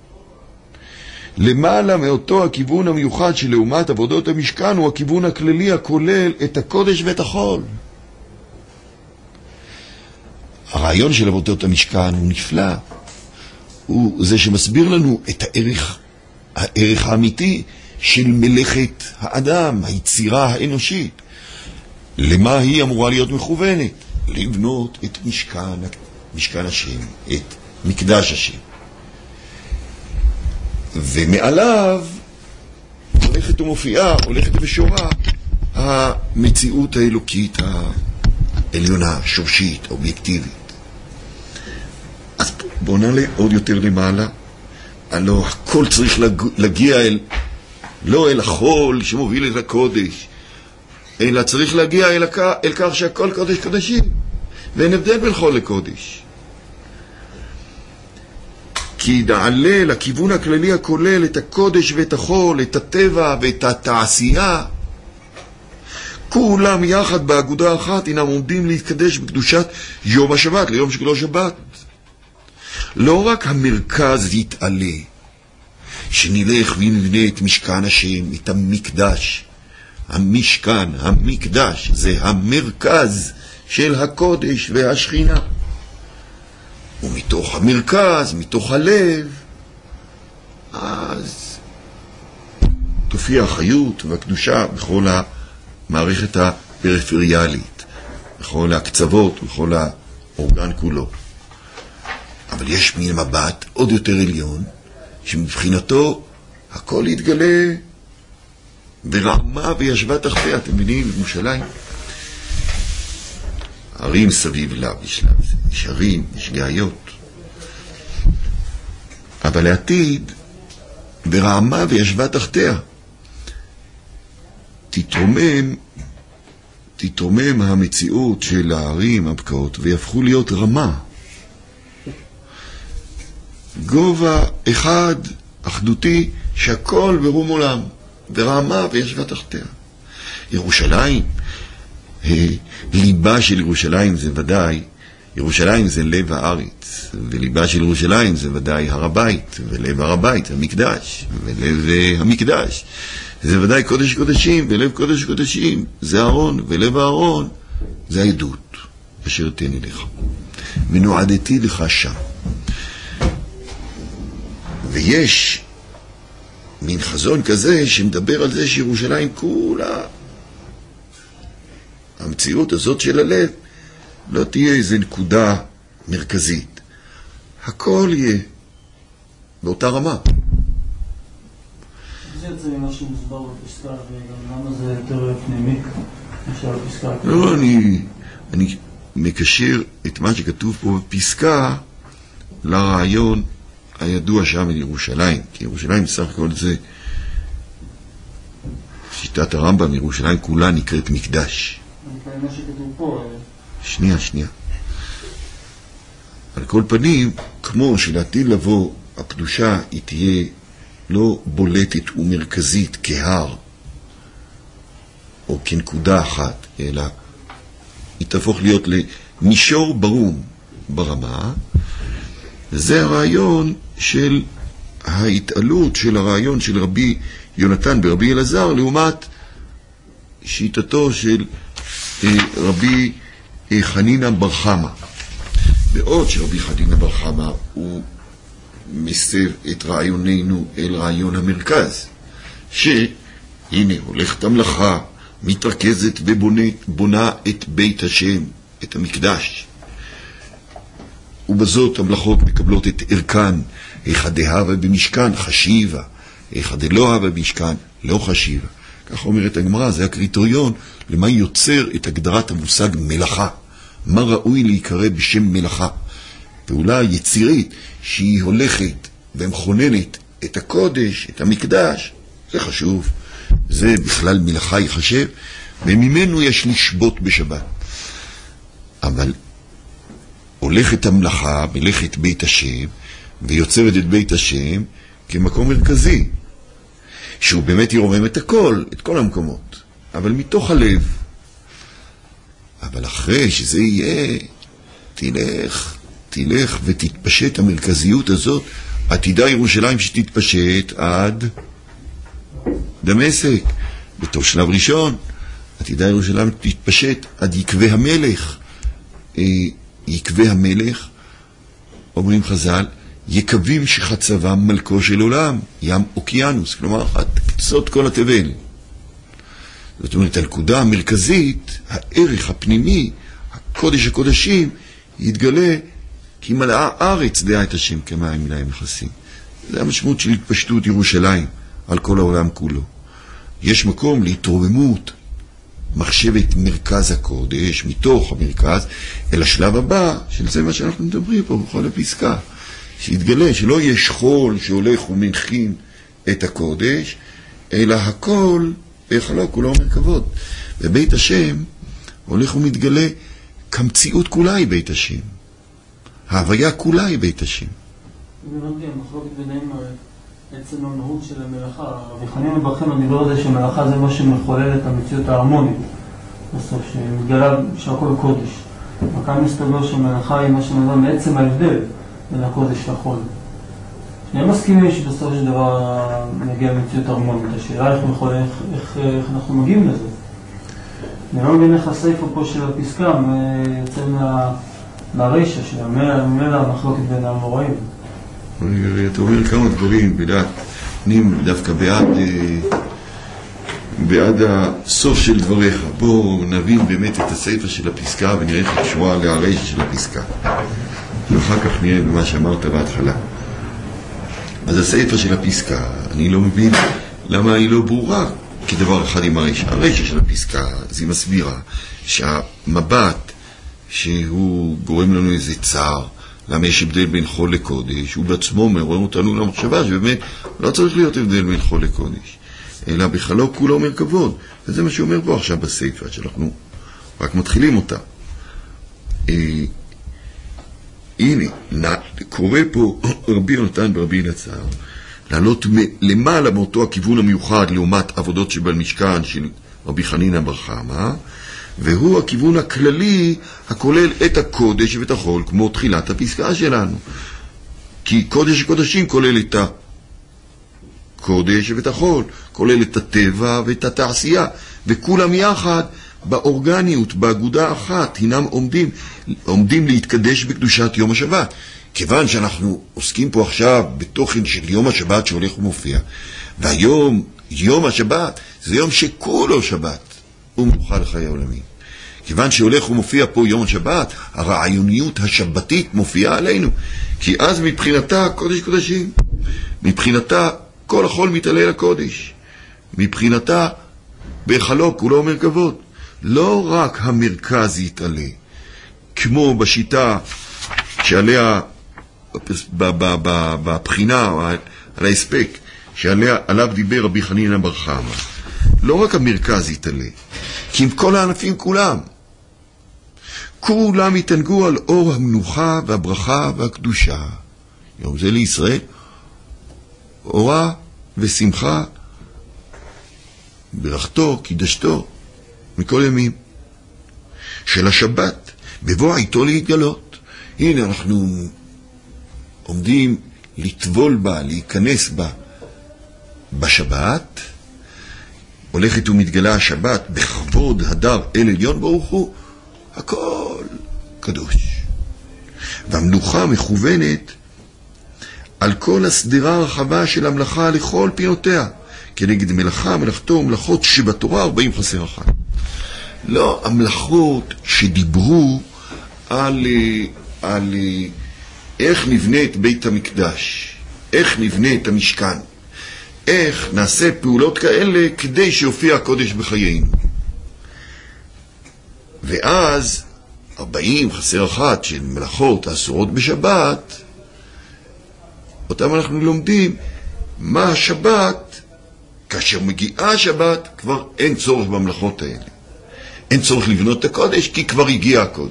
למעלה מאותו הכיוון המיוחד שלעומת עבודות המשכן הוא הכיוון הכללי הכולל את הקודש ואת החול. הרעיון של עבודות המשכן הוא נפלא. הוא זה שמסביר לנו את הערך האמיתי של מלאכת האדם, היצירה האנושית. למה היא אמורה להיות מכוונת? לבנות את משכן השם, את מקדש השם. ומעליו הולכת ומופיעה, הולכת ושורה, המציאות האלוקית העליונה, שורשית, אובייקטיבית. אז בואו נעלה עוד יותר למעלה. הלא הכל צריך להגיע לא אל החול שמוביל את הקודש, אלא צריך להגיע אל כך שהכל קודש קודשים, ואין הבדל בין חול לקודש. כי נעלה לכיוון הכללי הכולל את הקודש ואת החול, את הטבע ואת התעשייה. כולם יחד באגודה אחת אינם עומדים להתקדש בקדושת יום השבת, ליום שכולו שבת. לא רק המרכז יתעלה, שנלך ונבנה את משכן השם, את המקדש. המשכן, המקדש, זה המרכז של הקודש והשכינה. ומתוך המרכז, מתוך הלב, אז תופיע החיות והקדושה בכל המערכת הפריפריאלית, בכל הקצוות, בכל האורגן כולו. אבל יש מין מבט עוד יותר עליון, שמבחינתו הכל יתגלה ברעמה וישבה תחתיה. אתם מבינים, ירושלים, ערים סביב לה בשלב זה, יש ערים, יש גאיות. אבל לעתיד, ברעמה וישבה תחתיה, תתרומם המציאות של הערים הבקעות ויהפכו להיות רמה. גובה אחד, אחדותי, שהכל ברום עולם, ברעמה וישבה תחתיה. ירושלים, ליבה של ירושלים זה ודאי, ירושלים זה לב הארץ, וליבה של ירושלים זה ודאי הר הבית, ולב הר הבית, המקדש, ולב המקדש, זה ודאי קודש קודשים, ולב קודש קודשים, זה ארון, ולב הארון, זה העדות, אשר תני לך. ונועדתי לך שם. ויש מין חזון כזה שמדבר על זה שירושלים כולה, המציאות הזאת של הלב, לא תהיה איזו נקודה מרכזית. הכל יהיה באותה רמה. זה משהו מוסבר בפסקה, וגם למה זה יותר פנימי מאשר בפסקה? לא, אני מקשר את מה שכתוב פה בפסקה לרעיון הידוע שם על ירושלים. כי ירושלים בסך הכל זה שיטת הרמב"ם, ירושלים כולה נקראת מקדש. מה שכתוב פה... שנייה. על כל פנים, כמו שלעתיד לבוא, הקדושה היא תהיה לא בולטת ומרכזית כהר, או כנקודה אחת, אלא היא תהפוך להיות למישור ברום ברמה. זה הרעיון של ההתעלות של הרעיון של רבי יונתן ברבי אלעזר, לעומת שיטתו של רבי חנינא בר חמא. בעוד שרבי חנינא בר חמא הוא מסב את רעיוננו אל רעיון המרכז, שהנה הולכת המלאכה, מתרכזת ובונה את בית השם, את המקדש. ובזאת המלאכות מקבלות את ערכן, איך דהבה במשכן חשיבה, איך דלא הווה במשכן לא חשיבה. כך אומרת הגמרא, זה הקריטריון למה יוצר את הגדרת המושג מלאכה. מה ראוי להיקרא בשם מלאכה? פעולה יצירית שהיא הולכת ומכוננת את הקודש, את המקדש, זה חשוב. זה בכלל מלאכה יחשב, וממנו יש לשבות בשבת. אבל הולכת המלאכה, מלאכת בית השם, ויוצרת את בית השם כמקום מרכזי, שהוא באמת ירומם את הכל, את כל המקומות, אבל מתוך הלב. אבל אחרי שזה יהיה, תלך ותתפשט המרכזיות הזאת, עתידה ירושלים שתתפשט עד דמשק, בתור שלב ראשון. עתידה ירושלים תתפשט עד יקבי המלך. יקבי המלך, אומרים חז"ל, יקבים שחצבם מלכו של עולם, ים אוקיינוס, כלומר, עד קצות כל התבל. זאת אומרת, הנקודה המרכזית, הערך הפנימי, הקודש הקודשים, יתגלה כי מלאה הארץ דעה את השם כמים להם מכסים. זה המשמעות של התפשטות ירושלים על כל העולם כולו. יש מקום להתרוממות מחשבת מרכז הקודש, מתוך המרכז, אל השלב הבא, של זה מה שאנחנו מדברים פה בכל הפסקה. שיתגלה שלא יש חול שהולך ומנחים את הקודש, אלא הכל, בהיכלו כולו מרכבות. ובית השם הולך ומתגלה כמציאות כולה היא בית השם. ההוויה כולה היא בית השם. הבנתי, המחלוקת ביניהם עצם המהות של המלאכה. רבי חנינא בר חמא דיבר על זה שמלאכה זה מה שמחולל את המציאות ההרמונית. בסוף, שמתגלה שהכל קודש. וכאן מסתבר שמלאכה היא מה שנדבר מעצם ההבדל בין הקודש לחול. שניהם מסכימים שבסוף של דבר נגיע למציאות הרמונית. השאלה איך אנחנו מגיעים לזה. אני לא מבין איך הספר פה של הפסקה יוצא מהרישה שלה, ממילא המחלוקת בין האמוראים. אתה אומר כמה דברים בדעת, אני דווקא בעד הסוף של דבריך. בואו נבין באמת את הספר של הפסקה ונראה איך היא קשורה להרישה של הפסקה. ואחר כך נראה במה שאמרת בהתחלה. אז הספר של הפסקה, אני לא מבין למה היא לא ברורה כדבר אחד עם הרישה. הרישה של הפסקה, אז היא מסבירה שהמבט שהוא גורם לנו איזה צער, למה יש הבדל בין חול לקודש, הוא בעצמו מעורר אותנו למחשבה שבאמת לא צריך להיות הבדל בין חול לקודש, אלא בכלו כולו מרכבות. וזה מה שאומר פה עכשיו בספר, שאנחנו רק מתחילים אותה. הנה, קורא פה רבי יונתן ברבי אלעזר, לעלות למעלה מאותו הכיוון המיוחד לעומת עבודות שבמשכן של רבי חנינא בר חמא, והוא הכיוון הכללי הכולל את הקודש ואת החול, כמו תחילת הפסקה שלנו. כי קודש הקודשים כולל את הקודש ואת החול, כולל את הטבע ואת התעשייה, וכולם יחד באורגניות, באגודה אחת, הינם עומדים להתקדש בקדושת יום השבת. כיוון שאנחנו עוסקים פה עכשיו בתוכן של יום השבת שהולך ומופיע, והיום, יום השבת, זה יום שכולו שבת, ומנוחה לחיי העולמים. כיוון שהולך ומופיע פה יום השבת, הרעיוניות השבתית מופיעה עלינו, כי אז מבחינתה קודש קודשים, מבחינתה כל החול מתעלה לקודש, מבחינתה בהיכלו כולו מרכבות. לא רק המרכז יתעלה, כמו בשיטה שעליה, בבחינה, על ההספק, שעליו דיבר רבי חנינא בר חמא. לא רק המרכז יתעלה, כי עם כל הענפים כולם יתענגו על אור המנוחה והברכה והקדושה. יום זה לישראל, אורה ושמחה, ברכתו, קידשתו, מכל ימים. של השבת, בבוא איתו להתגלות. הנה אנחנו עומדים לטבול בה, להיכנס בה בשבת, הולכת ומתגלה השבת בכבוד הדר אל עליון ברוך הוא, הכל קדוש. והמנוחה מכוונת על כל הסדרה הרחבה של המלאכה לכל פינותיה, כנגד מלאכה, מלאכתו ומלאכות שבתורה 40 חסר אחת. לא המלאכות שדיברו על איך נבנה את בית המקדש, איך נבנה את המשכן, איך נעשה פעולות כאלה כדי שיופיע הקודש בחיינו. ואז 40 חסר אחת של מלאכות האסורות בשבת, אותם אנחנו לומדים מה השבת. כאשר מגיעה השבת כבר אין צורך במלאכות האלה, אין צורך לבנות את הקודש, כי כבר הגיע הקודש.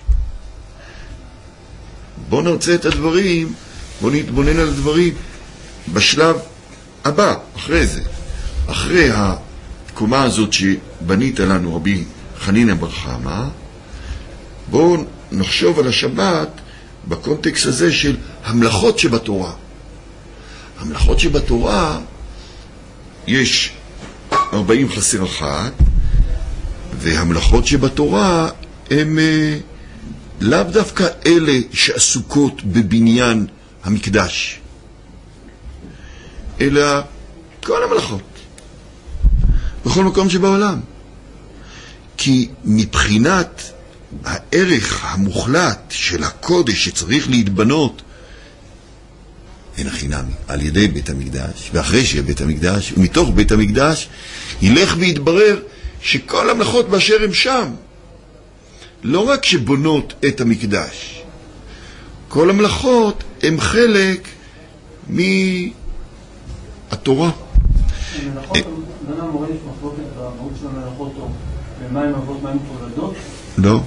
בואו נרצה את הדברים, בואו נתבונן על הדברים בשלב הבא, אחרי זה, אחרי הקומה הזאת שבנית לנו רבי חנינא בר חמא. בואו נחשוב על השבת בקונטקסט הזה של המלאכות שבתורה. המלאכות שבתורה יש 40 חסר אחת, והמלאכות שבתורה הם לאו דווקא אלה שעסוקות בבניין המקדש, אלא כל המלאכות בכל מקום שבעולם. כי מבחינת הערך המוחלט של הקודש שצריך להתבנות, אין החינמי, על ידי בית המקדש, ואחרי שיהיה בית המקדש, ומתוך בית המקדש ילך ויתברר שכל המלאכות באשר הם שם, לא רק שבונות את המקדש, כל המלאכות הם חלק מהתורה. המלאכות, למה המורה יש מחלוקת במהות של המלאכות או במים אבות, מים תולדות? לא.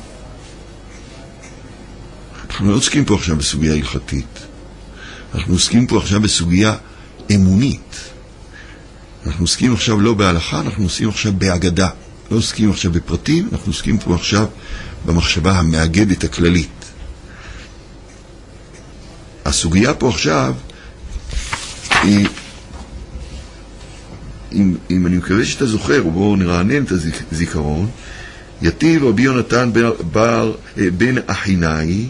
אנחנו לא עוסקים פה עכשיו בסוגיה הלכתית. אנחנו עוסקים פה עכשיו בסוגיה אמונית. אנחנו עוסקים עכשיו לא בהלכה, אנחנו עוסקים עכשיו בהגדה. לא עוסקים עכשיו בפרטים, אנחנו עוסקים פה עכשיו במחשבה המאגדת הכללית. הסוגיה פה עכשיו היא, אם אני מקווה שאתה זוכר, ובואו נרענן את הזיכרון, יתיב רבי יונתן בן אחינאי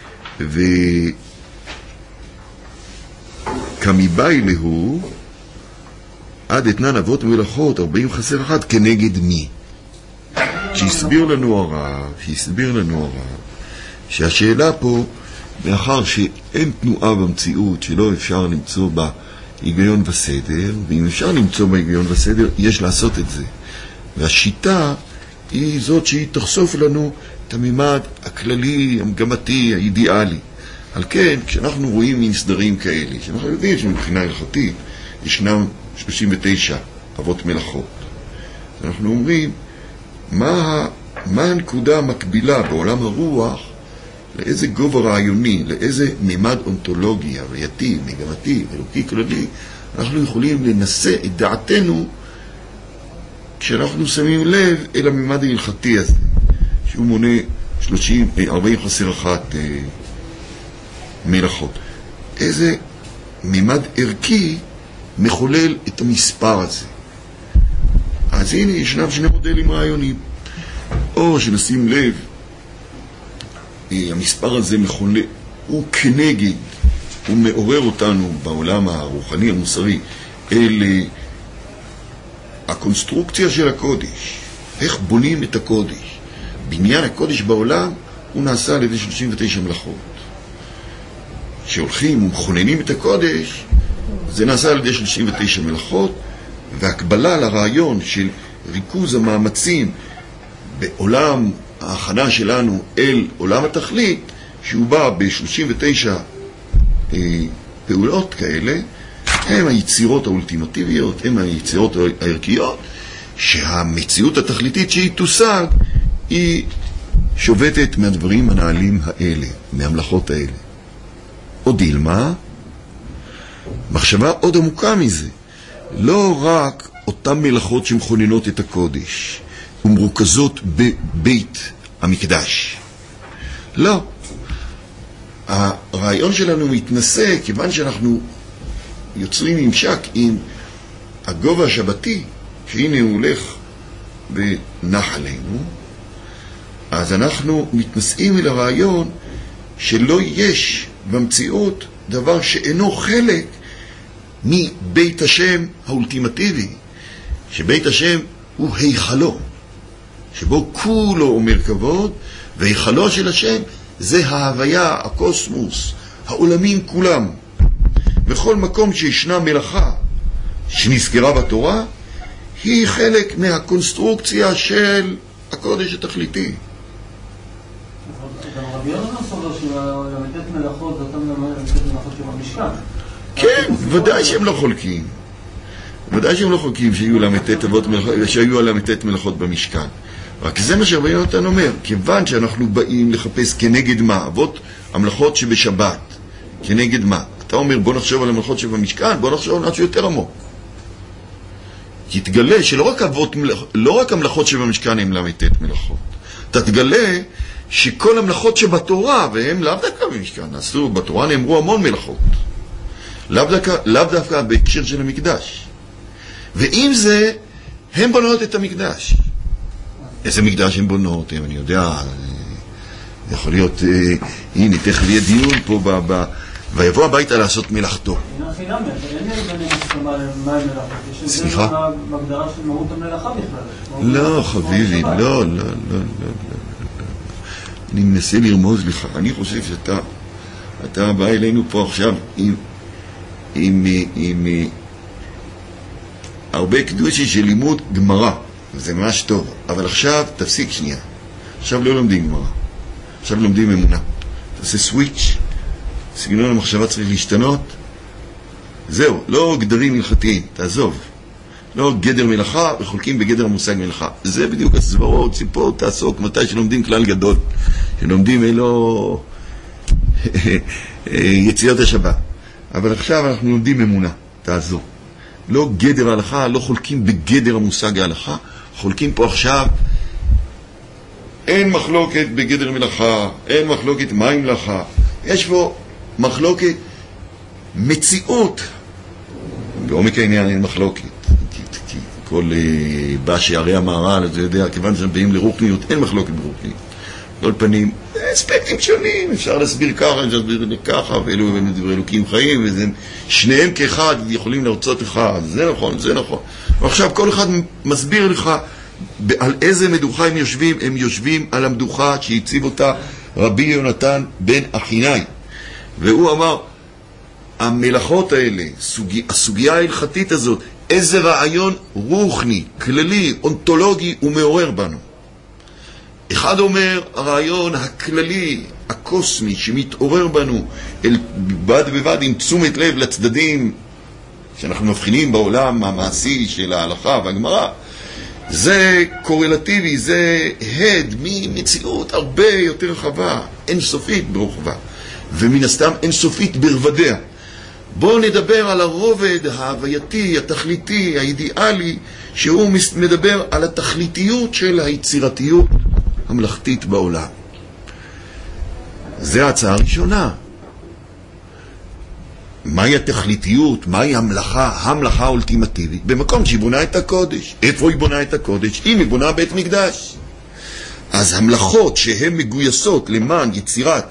וכמיבאי להו עד אתנן אבות מלאכות 40 חסר אחת כנגד מי? שהסביר לנו הרב שהשאלה פה, מאחר שאין תנועה במציאות שלא אפשר למצוא בה היגיון וסדר, ואם אפשר למצוא בה היגיון וסדר יש לעשות את זה, והשיטה היא זאת שהיא תחשוף לנו את הממד הכללי, המגמתי, האידיאלי. על כן, כשאנחנו רואים מין סדרים כאלה, שאנחנו יודעים שמבחינה הלכתית ישנם 39 אבות מלאכות, אנחנו אומרים מה הנקודה המקבילה בעולם הרוח, לאיזה גובה רעיוני, לאיזה ממד אונתולוגי, הווייתי, מגמתי, אלוקי כללי, אנחנו יכולים לנסה את דעתנו כשאנחנו שמים לב אל הממד ההלכתי הזה, שהוא מונה 40 חסר אחת מלאכות. איזה ממד ערכי מחולל את המספר הזה. אז הנה ישנם שני מודלים רעיוניים. או שנשים לב, המספר הזה מחולל, הוא כנגד, הוא מעורר אותנו בעולם הרוחני המוסרי אל הקונסטרוקציה של הקודש, איך בונים את הקודש. בניין הקודש בעולם הוא נעשה על ידי 39 מלאכות. שהולכים ומכוננים את הקודש, זה נעשה על ידי 39 מלאכות, והקבלה לרעיון של ריכוז המאמצים בעולם ההכנה שלנו אל עולם התכלית, שהוא בא ב-39 פעולות כאלה, הם היצירות האולטימטיביות, הם היצירות הערכיות, שהמציאות התכליתית שהיא תושג היא שובתת מהדברים הנעלים האלה, מהמלאכות האלה. עוד דילמה, מחשבה עוד עמוקה מזה, לא רק אותן מלאכות שמכוננות את הקודש ומרוכזות בבית המקדש. לא. הרעיון שלנו מתנסה, כיוון שאנחנו יוצרים ממשק עם הגובה השבתי, שהנה הוא הולך ונח עלינו, אז אנחנו מתנסים אל הרעיון שלא יש במציאות דבר שאינו חלק מבית השם האולטימטיבי, שבית השם הוא היכלו, שבו כולו אומר כבוד, והיכלו של השם זה ההוויה, הקוסמוס, העולמים כולם. בכל מקום שישנה מלאכה שנזכרה בתורה, היא חלק מהקונסטרוקציה של הקודש התכליתי. גם רבי יונה סובר שלמתת מלאכות זה אותם למתת מלאכות שבמשכן. כן, ודאי שהם לא חולקים. ודאי שהם לא חולקים שהיו על המתת מלאכות במשכן. רק זה מה שרבי יונתן אומר, כיוון שאנחנו באים לחפש כנגד מה, אבות המלאכות שבשבת, כנגד מה? אתה אומר בוא נחשוב על המלאכות שבמשכן, בוא נחשוב על משהו יותר עמוק. כי תגלה שלא רק המלאכות שבמשכן הם למתת מלאכות. אתה תגלה שכל המלאכות שבתורה, והם לאו דווקא במשכן, עשו, בתורה נאמרו המון מלאכות. לאו דווקא בהקשר של המקדש. ועם זה, הם בונות את המקדש. איזה מקדש הם בונות? אני יודע, יכול להיות, הנה, תכף יהיה דיון פה, ויבוא הביתה לעשות מלאכתו. סליחה? בהגדרה של מהות המלאכה בכלל. לא, חביבי, לא. אני מנסה לרמוז לך. אני חושב שאתה בא אלינו פה עכשיו עם הרבה קדושי של לימוד גמרא. זה ממש טוב. אבל עכשיו תפסיק שנייה. עכשיו לא לומדים גמרא. עכשיו לומדים אמונה. תעשה סוויץ'. סגנון המחשבה צריך להשתנות. זהו, לא גדרים הלכתיים, תעזוב. לא גדר מלאכה וחולקים בגדר המושג מלאכה. זה בדיוק הסברות, ציפור, תעסוק, מתי שלומדים כלל גדול. שלומדים אלו יציאות השבת. אבל עכשיו אנחנו לומדים אמונה, תעזוב. לא גדר ההלכה, לא חולקים בגדר המושג ההלכה, חולקים פה עכשיו, אין מחלוקת בגדר מלאכה, אין מחלוקת מים מלאכה. יש פה מחלוקת מציאות. בעומק העניין אין מחלוקת. כי כל בא שערי המהר"ל, אתה יודע, כיוון שהם באים לרוחניות, אין מחלוקת ברוחניות. כל פנים, אספקטים שונים, אפשר להסביר ככה, אפשר להסביר ככה, ואלו הם דברי אלוקים חיים, שניהם כאחד יכולים להרצות לך, זה נכון, זה נכון. ועכשיו כל אחד מסביר לך על איזה מדוכה הם יושבים. הם יושבים על המדוכה שהציב אותה רבי יונתן בן אחינאי. והוא אמר, המלאכות האלה, הסוגיה ההלכתית הזאת, איזה רעיון רוחני, כללי, אונתולוגי ומעורר בנו. אחד אומר, הרעיון הכללי, הקוסמי, שמתעורר בנו, בד בבד עם תשומת לב לצדדים שאנחנו מבחינים בעולם המעשי של ההלכה והגמרא, זה קורלטיבי, זה הד ממציאות הרבה יותר רחבה, אינסופית ברוחבה, ומן הסתם אינסופית ברבדיה. בואו נדבר על הרובד ההווייתי, התכליתי, האידיאלי, שהוא מדבר על התכליתיות של היצירתיות המלאכתית בעולם. זה ההצעה הראשונה. מהי התכליתיות, מהי המלאכה האולטימטיבית? במקום שהיא בונה את הקודש. איפה היא בונה את הקודש? אם היא בונה בית מקדש. אז המלאכות שהן מגויסות למען יצירת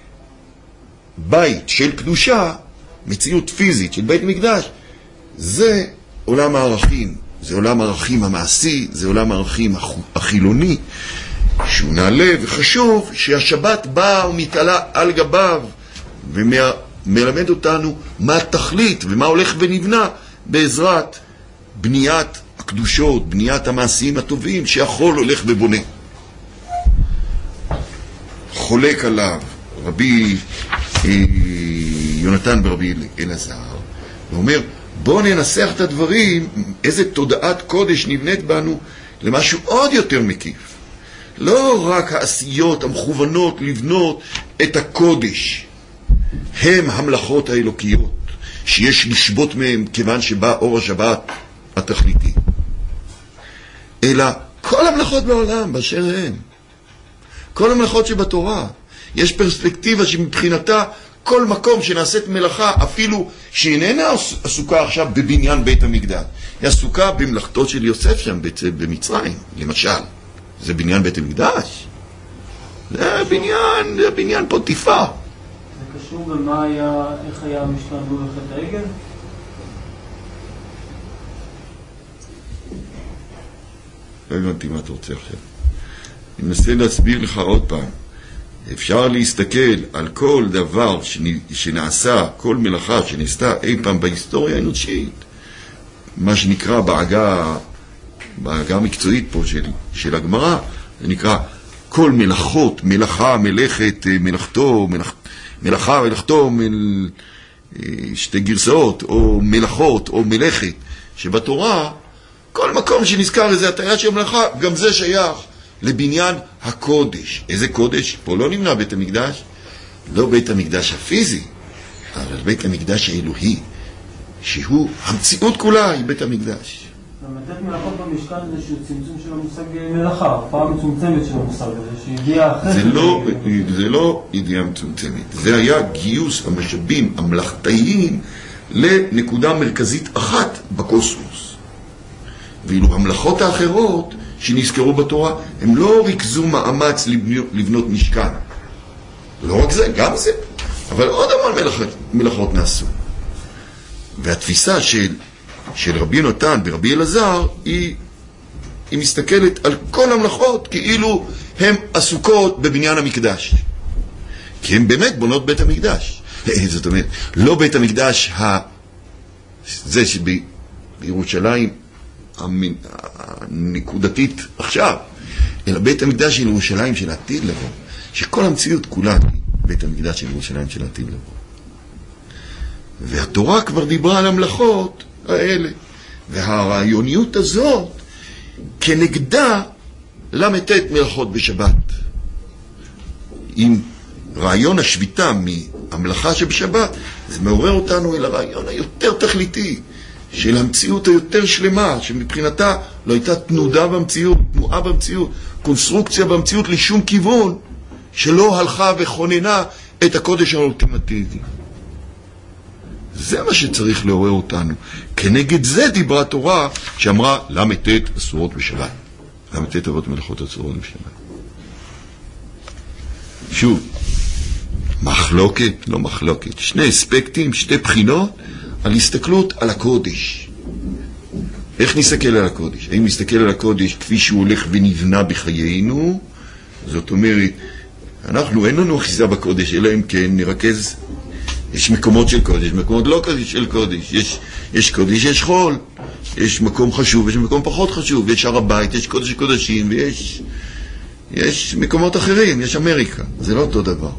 בית של קדושה, מציאות פיזית של בית מקדש, זה עולם הערכים. זה עולם הערכים המעשי, זה עולם הערכים החילוני, שהוא נעלה וחשוב שהשבת באה ומתעלה על גביו ומלמד אותנו מה התכלית ומה הולך ונבנה בעזרת בניית הקדושות, בניית המעשים הטובים שהחול הולך ובונה. חולק עליו רבי יונתן ברבי אלעזר ואומר, בואו ננסח את הדברים, איזה תודעת קודש נבנית בנו למשהו עוד יותר מקיף. לא רק העשיות המכוונות לבנות את הקודש, הם המלאכות האלוקיות שיש לשבות מהם כיוון שבא אור השבת התכליתי, אלא כל המלאכות בעולם באשר הן, כל המלאכות שבתורה. יש פרספקטיבה שמבחינתה כל מקום שנעשית מלאכה, אפילו שאיננה עסוקה עכשיו בבניין בית המקדש, היא עסוקה במלאכתו של יוסף שם במצרים, למשל. זה בניין בית המקדש. זה בניין פוטיפר. זה קשור במה היה, איך היה המשכן בחטא העגל? לא הבנתי מה אתה רוצה עכשיו. אני מנסה להסביר לך עוד פעם. אפשר להסתכל על כל דבר שנעשה, כל מלאכה שנעשתה אי פעם בהיסטוריה האנושית, מה שנקרא בעגה המקצועית פה של הגמרא, זה נקרא כל מלאכות, מלאכה, מלאכת, מלאכתו, מלאכה, מלאכתו, שתי גרסאות, או מלאכות, או מלאכת, שבתורה, כל מקום שנזכר איזה הטעיה של מלאכה, גם זה שייך לבניין הקודש. איזה קודש? פה לא נמנע בית המקדש, לא בית המקדש הפיזי, אבל בית המקדש האלוהי, שהוא המציאות כולה, היא בית המקדש. המתת מלאכות במשכן זה איזשהו צמצום של המושג מלאכה, הפעם מצומצמת של המושג הזה, שהגיעה אחרי... זה לא ידיעה מצומצמת, זה היה גיוס המשאבים המלאכתיים לנקודה מרכזית אחת בקוסמוס. ואילו המלאכות האחרות שנזכרו בתורה, הם לא ריכזו מאמץ לבנות משכן. לא רק זה, גם זה. אבל עוד המון מלאכות נעשו. והתפיסה של רבי נתן ורבי אלעזר היא מסתכלת על כל המלאכות כאילו הן עסוקות בבניין המקדש. כי הן באמת בונות בית המקדש. זאת אומרת, לא בית המקדש זה שבירושלים הנקודתית עכשיו, אלא בית המקדש של ירושלים של העתיד לבוא, שכל המציאות כולה היא בית המקדש של ירושלים של העתיד לבוא. והתורה כבר דיברה על המלאכות האלה, והרעיוניות הזאת כנגדה למתת מלאכות בשבת. עם רעיון השביתה מהמלאכה שבשבת, זה מעורר אותנו אל הרעיון היותר תכליתי של המציאות היותר שלמה, שמבחינתה לא הייתה תנועה במציאות, קונסטרוקציה במציאות לשום כיוון, שלא הלכה וכוננה את הקודש האולטימטיבי. זה מה שצריך לעורר אותנו. כנגד זה דיברה התורה שאמרה למתת אסורות בשבת. למתת אבות מלאכות אסורות בשבת. שוב, מחלוקת, לא מחלוקת. שני אספקטים, שתי בחינות על הסתכלות על הקודש. איך נסתכל על הקודש? האם נסתכל על הקודש כפי שהוא הולך ונבנה בחיינו? זאת אומרת, אנחנו אין לנו אחיזה בקודש, אלא אם כן נרכז. יש מקומות של קודש, מקומות לא של קודש. יש קודש, יש חול. יש מקום חשוב, יש מקום פחות חשוב. יש הר הבית, יש קודש קודשים, ויש מקומות אחרים, יש אמריקה. זה לא אותו דבר.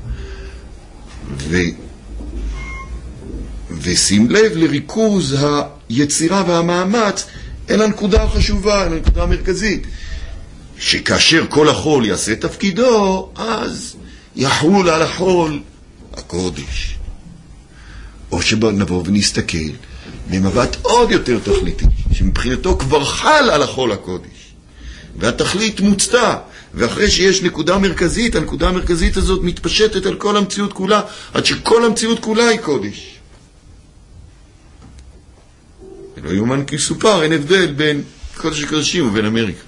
ושים לב לריכוז היצירה והמאמץ אל הנקודה החשובה, אל הנקודה המרכזית. שכאשר כל החול יעשה תפקידו, אז יחול על החול הקודש. או שנבוא ונסתכל במבט עוד יותר תכליתי, שמבחינתו כבר חל על החול הקודש, והתכלית מוצתה, ואחרי שיש נקודה מרכזית, הנקודה המרכזית הזאת מתפשטת על כל המציאות כולה, עד שכל המציאות כולה היא קודש. ולא יומן כי סופר, אין הבדל בין קודש הקודשים ובין אמריקה.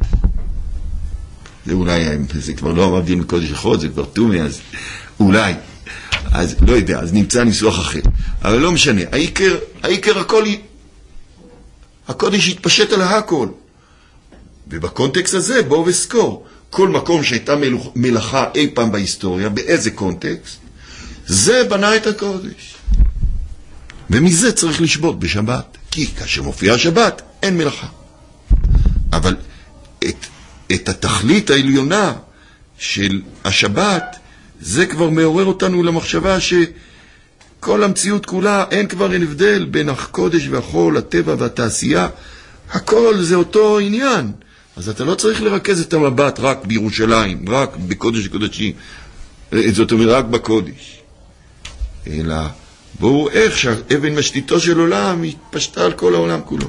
זה אולי, זה כבר לא אמר דין מקודש אחד, זה כבר תומי, אז אולי. אז לא יודע, אז נמצא ניסוח אחר. אבל לא משנה, העיקר הכל, הקודש יתפשט על הכל. ובקונטקסט הזה בואו וסקור. כל מקום שהייתה מלאכה אי פעם בהיסטוריה, באיזה קונטקסט, זה בנה את הקודש. ומזה צריך לשבות בשבת. כי כאשר מופיע השבת, אין מלאכה. אבל את התכלית העליונה של השבת, זה כבר מעורר אותנו למחשבה כל המציאות כולה, אין כבר אין הבדל בין הקודש והחול, הטבע והתעשייה, הכל זה אותו עניין. אז אתה לא צריך לרכז את המבט רק בירושלים, רק בקודש הקודשים, זאת אומרת רק בקודש. אלא בואו איך שהאבן משתיתו של עולם התפשטה על כל העולם כולו.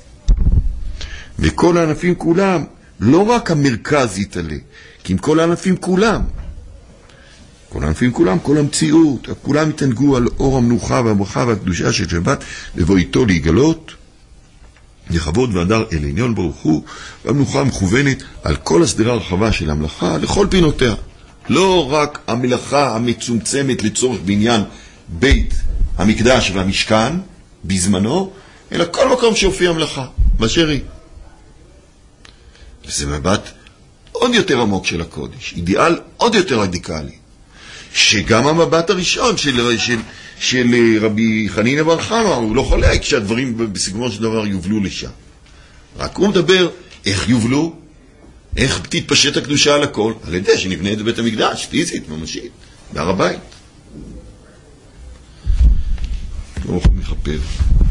וכל הענפים כולם, לא רק המרכז יתעלה, כי עם כל הענפים כולם, כל הענפים כולם, כל המציאות, כולם יתענגו על אור המנוחה והברכה והקדושה של שבת, לבוא איתו להיגלות, לכבוד והדר אל עליון ברוך הוא, והמנוחה מכוונת על כל הסדרה הרחבה של המלאכה, לכל פינותיה. לא רק המלאכה המצומצמת לצורך בעניין בית המקדש והמשכן, בזמנו, אלא כל מקום שהופיע המלאכה, באשר היא. וזה מבט עוד יותר עמוק של הקודש, אידיאל עוד יותר רדיקלי, שגם המבט הראשון של רבי חנינא בר חמא, הוא לא חולק שהדברים בסיכומו של דבר יובלו לשם. רק הוא מדבר איך יובלו, איך תתפשט הקדושה על הכל, על ידי שנבנה את בית המקדש, פיזית, ממשית, בהר הבית. לא יכולים לכפר.